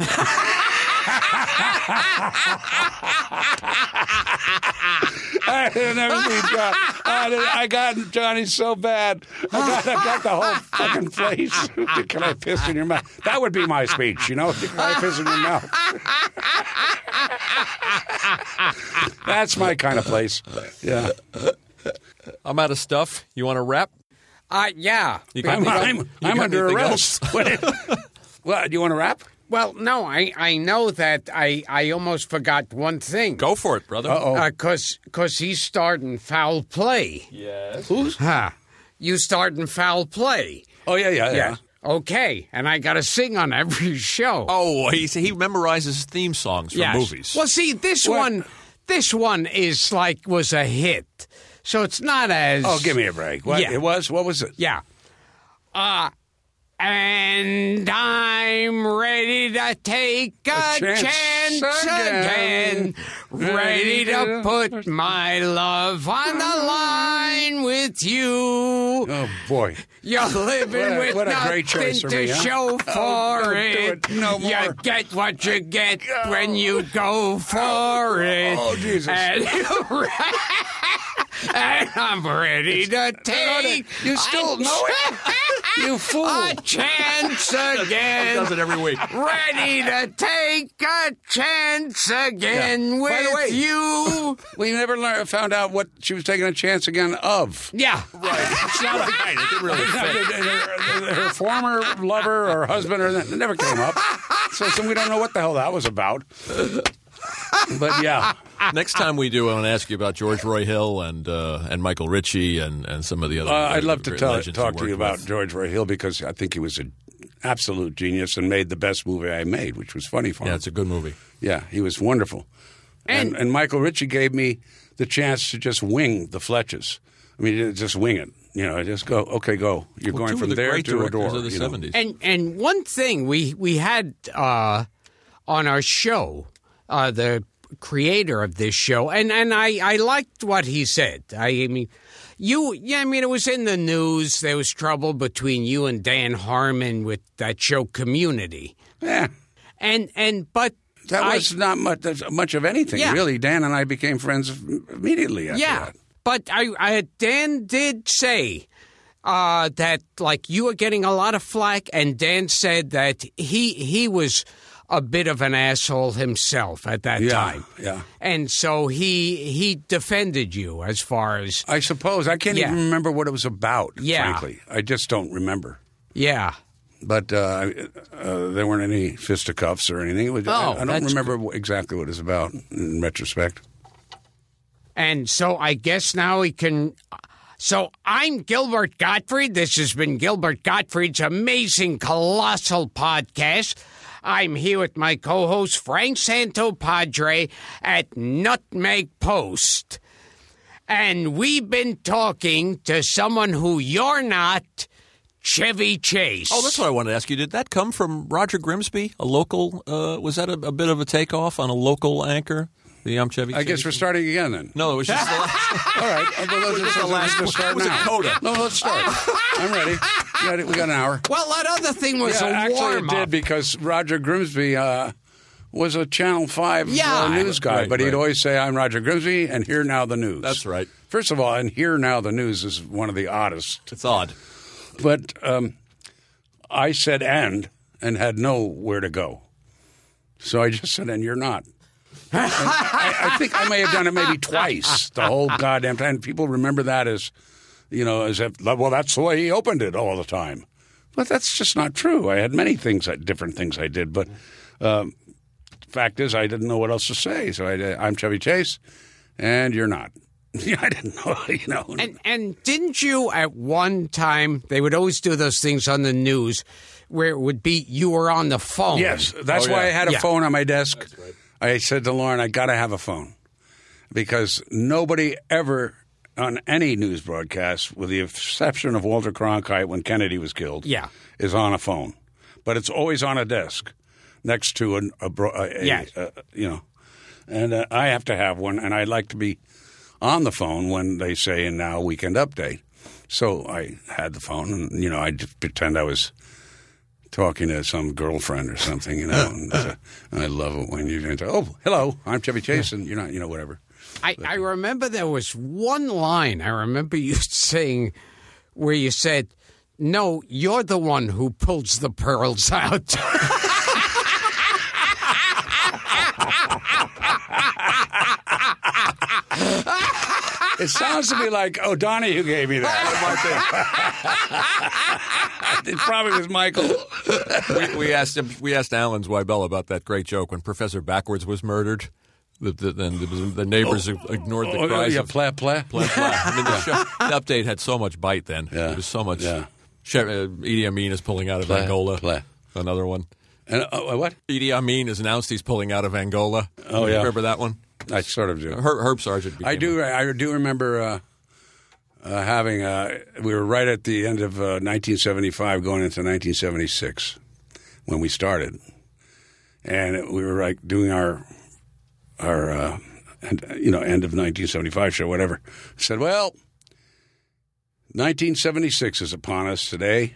I never seen John. I, did, I got Johnny so bad. I got, I got the whole fucking place. Can I piss in your mouth? That would be my speech, you know? Can I piss in your mouth? That's my kind of place. Yeah. I'm out of stuff. You want to wrap? Uh, yeah. You got I'm, anything- I'm, you I'm got under anything arrest. else? What? Well, do you want to rap? Well, no, I, I know that I, I almost forgot one thing. Go for it, brother. Uh-oh. Because cause he's starting foul play. Yes. Who's? Huh. You starting foul play. Oh, yeah, yeah, yeah. Okay, and I got to sing on every show. Oh, he he memorizes theme songs from Yes. movies. Well, see, this What? one, this one is like was a hit, so it's not as. Oh, give me a break. What? Yeah. It was? What was it? Yeah. Uh, and I'm ready to take a, A chance chance, again. again. Ready to put my love on the line with you. Oh, boy. You're living What a- with what a nothing great choice for to me, huh? show for Oh, don't do it. it no You more. get what you get when you go for it. Oh, Jesus. And, and I'm ready to take. You still a know it? You fool. A chance again. Does it every week. Ready to take a chance again Yeah. with By the way- you. We never learned, found out what she was taking a chance again of. Yeah. Right. It's not right. It didn't really fit. her, her former lover or husband, or it never came up. So, so we don't know what the hell that was about. But yeah, Next time we do, I want to ask you about George Roy Hill and uh, and Michael Ritchie and, and some of the other. uh, I'd love to great tell, legends talk to you worked about with. George Roy Hill because I think he was an absolute genius and made the best movie I made, which was Funny Farm. Yeah, it's a good movie. Yeah, he was wonderful. And, And- and Michael Ritchie gave me the chance to just wing the Fletches. I mean, just wing it. You know, just go, okay, go. You're Well, going two from of the there great to a directors door. of the you know. seventies. And and one thing we we had uh, on our show, uh, the creator of this show, and, and I, I liked what he said. I mean, you yeah, I mean it was in the news. There was trouble between you and Dan Harmon with that show Community, Yeah. and and but That I- was not much, much of anything, Yeah. really. Dan and I became friends immediately after yeah. that. But I, I Dan did say uh, that like you were getting a lot of flack, and Dan said that he he was a bit of an asshole himself at that Yeah, time. yeah. And so he he defended you as far as I suppose. I can't Yeah. even remember what it was about, Yeah. frankly. I just don't remember. yeah. But uh, uh, there weren't any fisticuffs or anything. It was, Oh, I, I don't that's remember wh- exactly what it was about in retrospect. And so I guess now we can. So I'm Gilbert Gottfried. This has been Gilbert Gottfried's amazing, colossal podcast. I'm here with my co-host Frank Santopadre at Nutmeg Post. And we've been talking to someone who you're not, Chevy Chase. Oh, that's what I wanted to ask you. Did that come from Roger Grimsby, a local? Uh, was that a, a bit of a takeoff on a local anchor? The I'm Chevy. I guess Chase? we're starting again then. No, it was just the last. All right. Uh, well, let's, Was this let's, the last let's one? start Was it now. Coda? No, let's start. I'm ready. We got, it. We got an hour. Well, that other thing was Yeah, a actually, it warm-up. did because Roger Grimsby uh, was a Channel five Yeah. uh, news guy, Right, but he'd right. always say, "I'm Roger Grimsby, and here now the news." That's right. First of all, and here now the news is one of the oddest. It's odd. But um, I said "and" and had nowhere to go, so I just said "and you're not." And I, I think I may have done it maybe twice the whole goddamn time. People remember that as, you know, as if, well, that's the way he opened it all the time. But that's just not true. I had many things, different things I did. But um, fact is, I didn't know what else to say. So I, I'm Chevy Chase, and you're not. Yeah, I didn't know, you know. And and didn't you at one time they would always do those things on the news where it would be you were on the phone. Yes, that's Oh, why yeah. I had a Yeah. phone on my desk. I said to Lauren, I got to have a phone because nobody ever on any news broadcast, with the exception of Walter Cronkite when Kennedy was killed, Yeah. is on a phone. But it's always on a desk next to a, a, bro- a, a, Yes. a you know. And uh, I have to have one, and I'd like to be on the phone when they say, and now weekend update. So I had the phone, and, you know, I just pretend I was talking to some girlfriend or something, you know. and, uh, and I love it when you're going to, oh, hello, I'm Chevy Chase, and you're not, you know, whatever. I, I remember there was one line I remember you saying where you said, "No, you're the one who pulls the pearls out." It sounds to me like O'Donoghue gave me that. It probably was Michael. we, we asked him. We asked Alan Zweibel about that great joke when Professor Backwards was murdered. The, the, the, the neighbors oh, ignored the cries. Oh, yeah, of, pla, pla. pla, pla. I mean, the, show, the update had so much bite then. Yeah. There was so much. Yeah. She, uh, Idi Amin is pulling out of pla, Angola. Pla. Another one. And, uh, what? Idi Amin has announced he's pulling out of Angola. Oh, yeah. Remember that one? I sort of do. Herb, Herb Sargent. I do. I do remember uh, uh, having. Uh, we were right at the end of uh, nineteen seventy-five, going into nineteen seventy-six, when we started, and we were like doing our our uh, and, you know end of nineteen seventy-five show, whatever. I said, well, nineteen seventy-six is upon us today.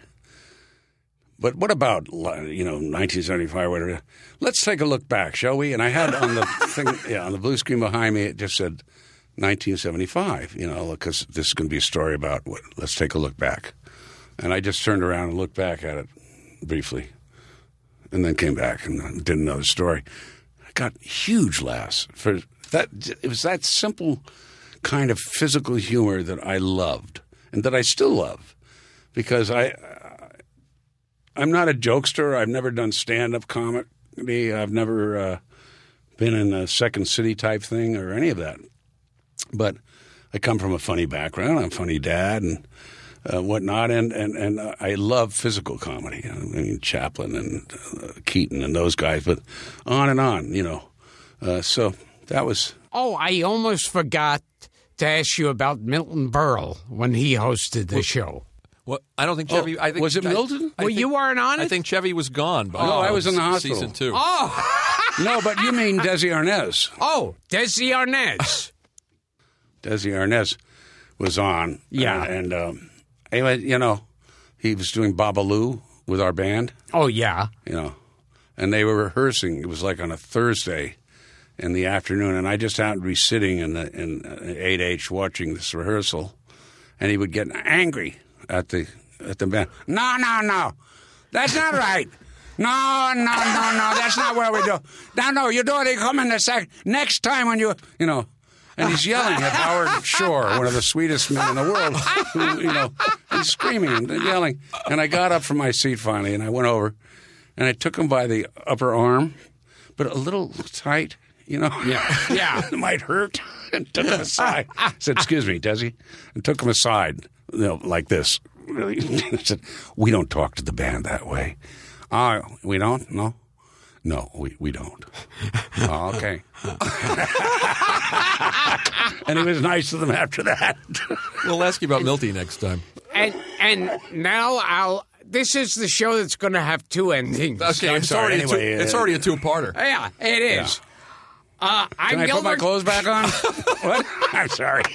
But what about, you know, nineteen seventy-five, whatever? Let's take a look back, shall we? And I had on the thing, yeah, on the blue screen behind me, it just said nineteen seventy-five, you know, because this is going to be a story about what. Let's take a look back. And I just turned around and looked back at it briefly and then came back and did another story. I got huge laughs for that. It was that simple kind of physical humor that I loved and that I still love because I – I'm not a jokester. I've never done stand-up comedy. I've never uh, been in a Second City type thing or any of that. But I come from a funny background. I'm a funny dad and uh, whatnot, and, and, and I love physical comedy. I mean, Chaplin and uh, Keaton and those guys, but on and on, you know. Uh, so that was... Oh, I almost forgot to ask you about Milton Berle when he hosted the well, show. Well, I don't think Chevy. Oh, I think, was it Milton? I, I well, think, you weren't on it? I think Chevy was gone by No, I was in the hospital. Season two. Oh! No, but you mean Desi Arnaz. Oh, Desi Arnaz. Desi Arnaz was on. Yeah. And, and um, anyway, you know, he was doing Babalu with our band. Oh, yeah. You know, and they were rehearsing. It was like on a Thursday in the afternoon, and I just happened to be sitting in the in eight H watching this rehearsal, and he would get angry at the at the band. No, no, no, that's not right. No, no, no, no, that's not what we do. No, no, you do it. You come in the sec next time when you, you know. And he's yelling at Howard Shore, one of the sweetest men in the world, who, you know, and screaming and yelling. And I got up from my seat finally, and I went over, and I took him by the upper arm, but a little tight, you know. Yeah, yeah. It might hurt, and took him aside. I said, excuse me, Desi, and took him aside, you know, like this. Really? I said, we don't talk to the band that way. Oh, we don't? No? No, we, we don't. Oh, okay. And he was nice to them after that. We'll ask you about Milty next time. And and now I'll. This is the show that's going to have two endings. Okay, I'm it's, sorry, already anyway, a two, uh, it's already a two-parter. Yeah, it is. Yeah. Uh, I'm Can I Gilbert. put my clothes back on? What? I'm sorry.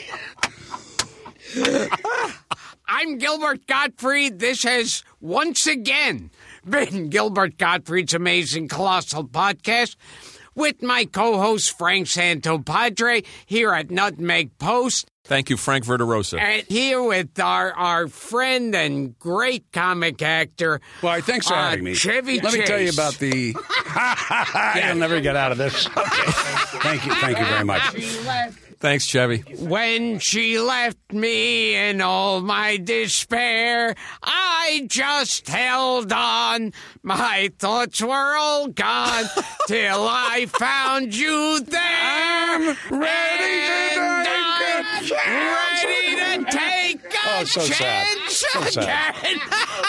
I'm Gilbert Gottfried. This has once again been Gilbert Gottfried's Amazing Colossal Podcast with my co-host Frank Santopadre here at Nutmeg Post. Thank you, Frank Verderosa. And here with our, our friend and great comic actor. Well, thanks for uh, having me. Chevy Let Chase. me tell you about the... You'll never get out of this. Okay. Thank you. Thank you very much. Thanks, Chevy. When she left me in all my despair, I just held on. My thoughts were all gone till I found you there. I'm ready to take a chance. Ready to take a Oh, so sad. chance So sad. again.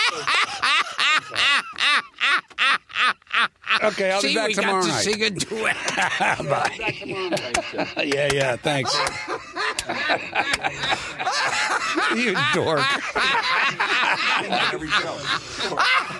Okay, I'll See, be back we tomorrow got to night. sing a duet. Bye. Yeah, yeah, thanks. You dork. Every show.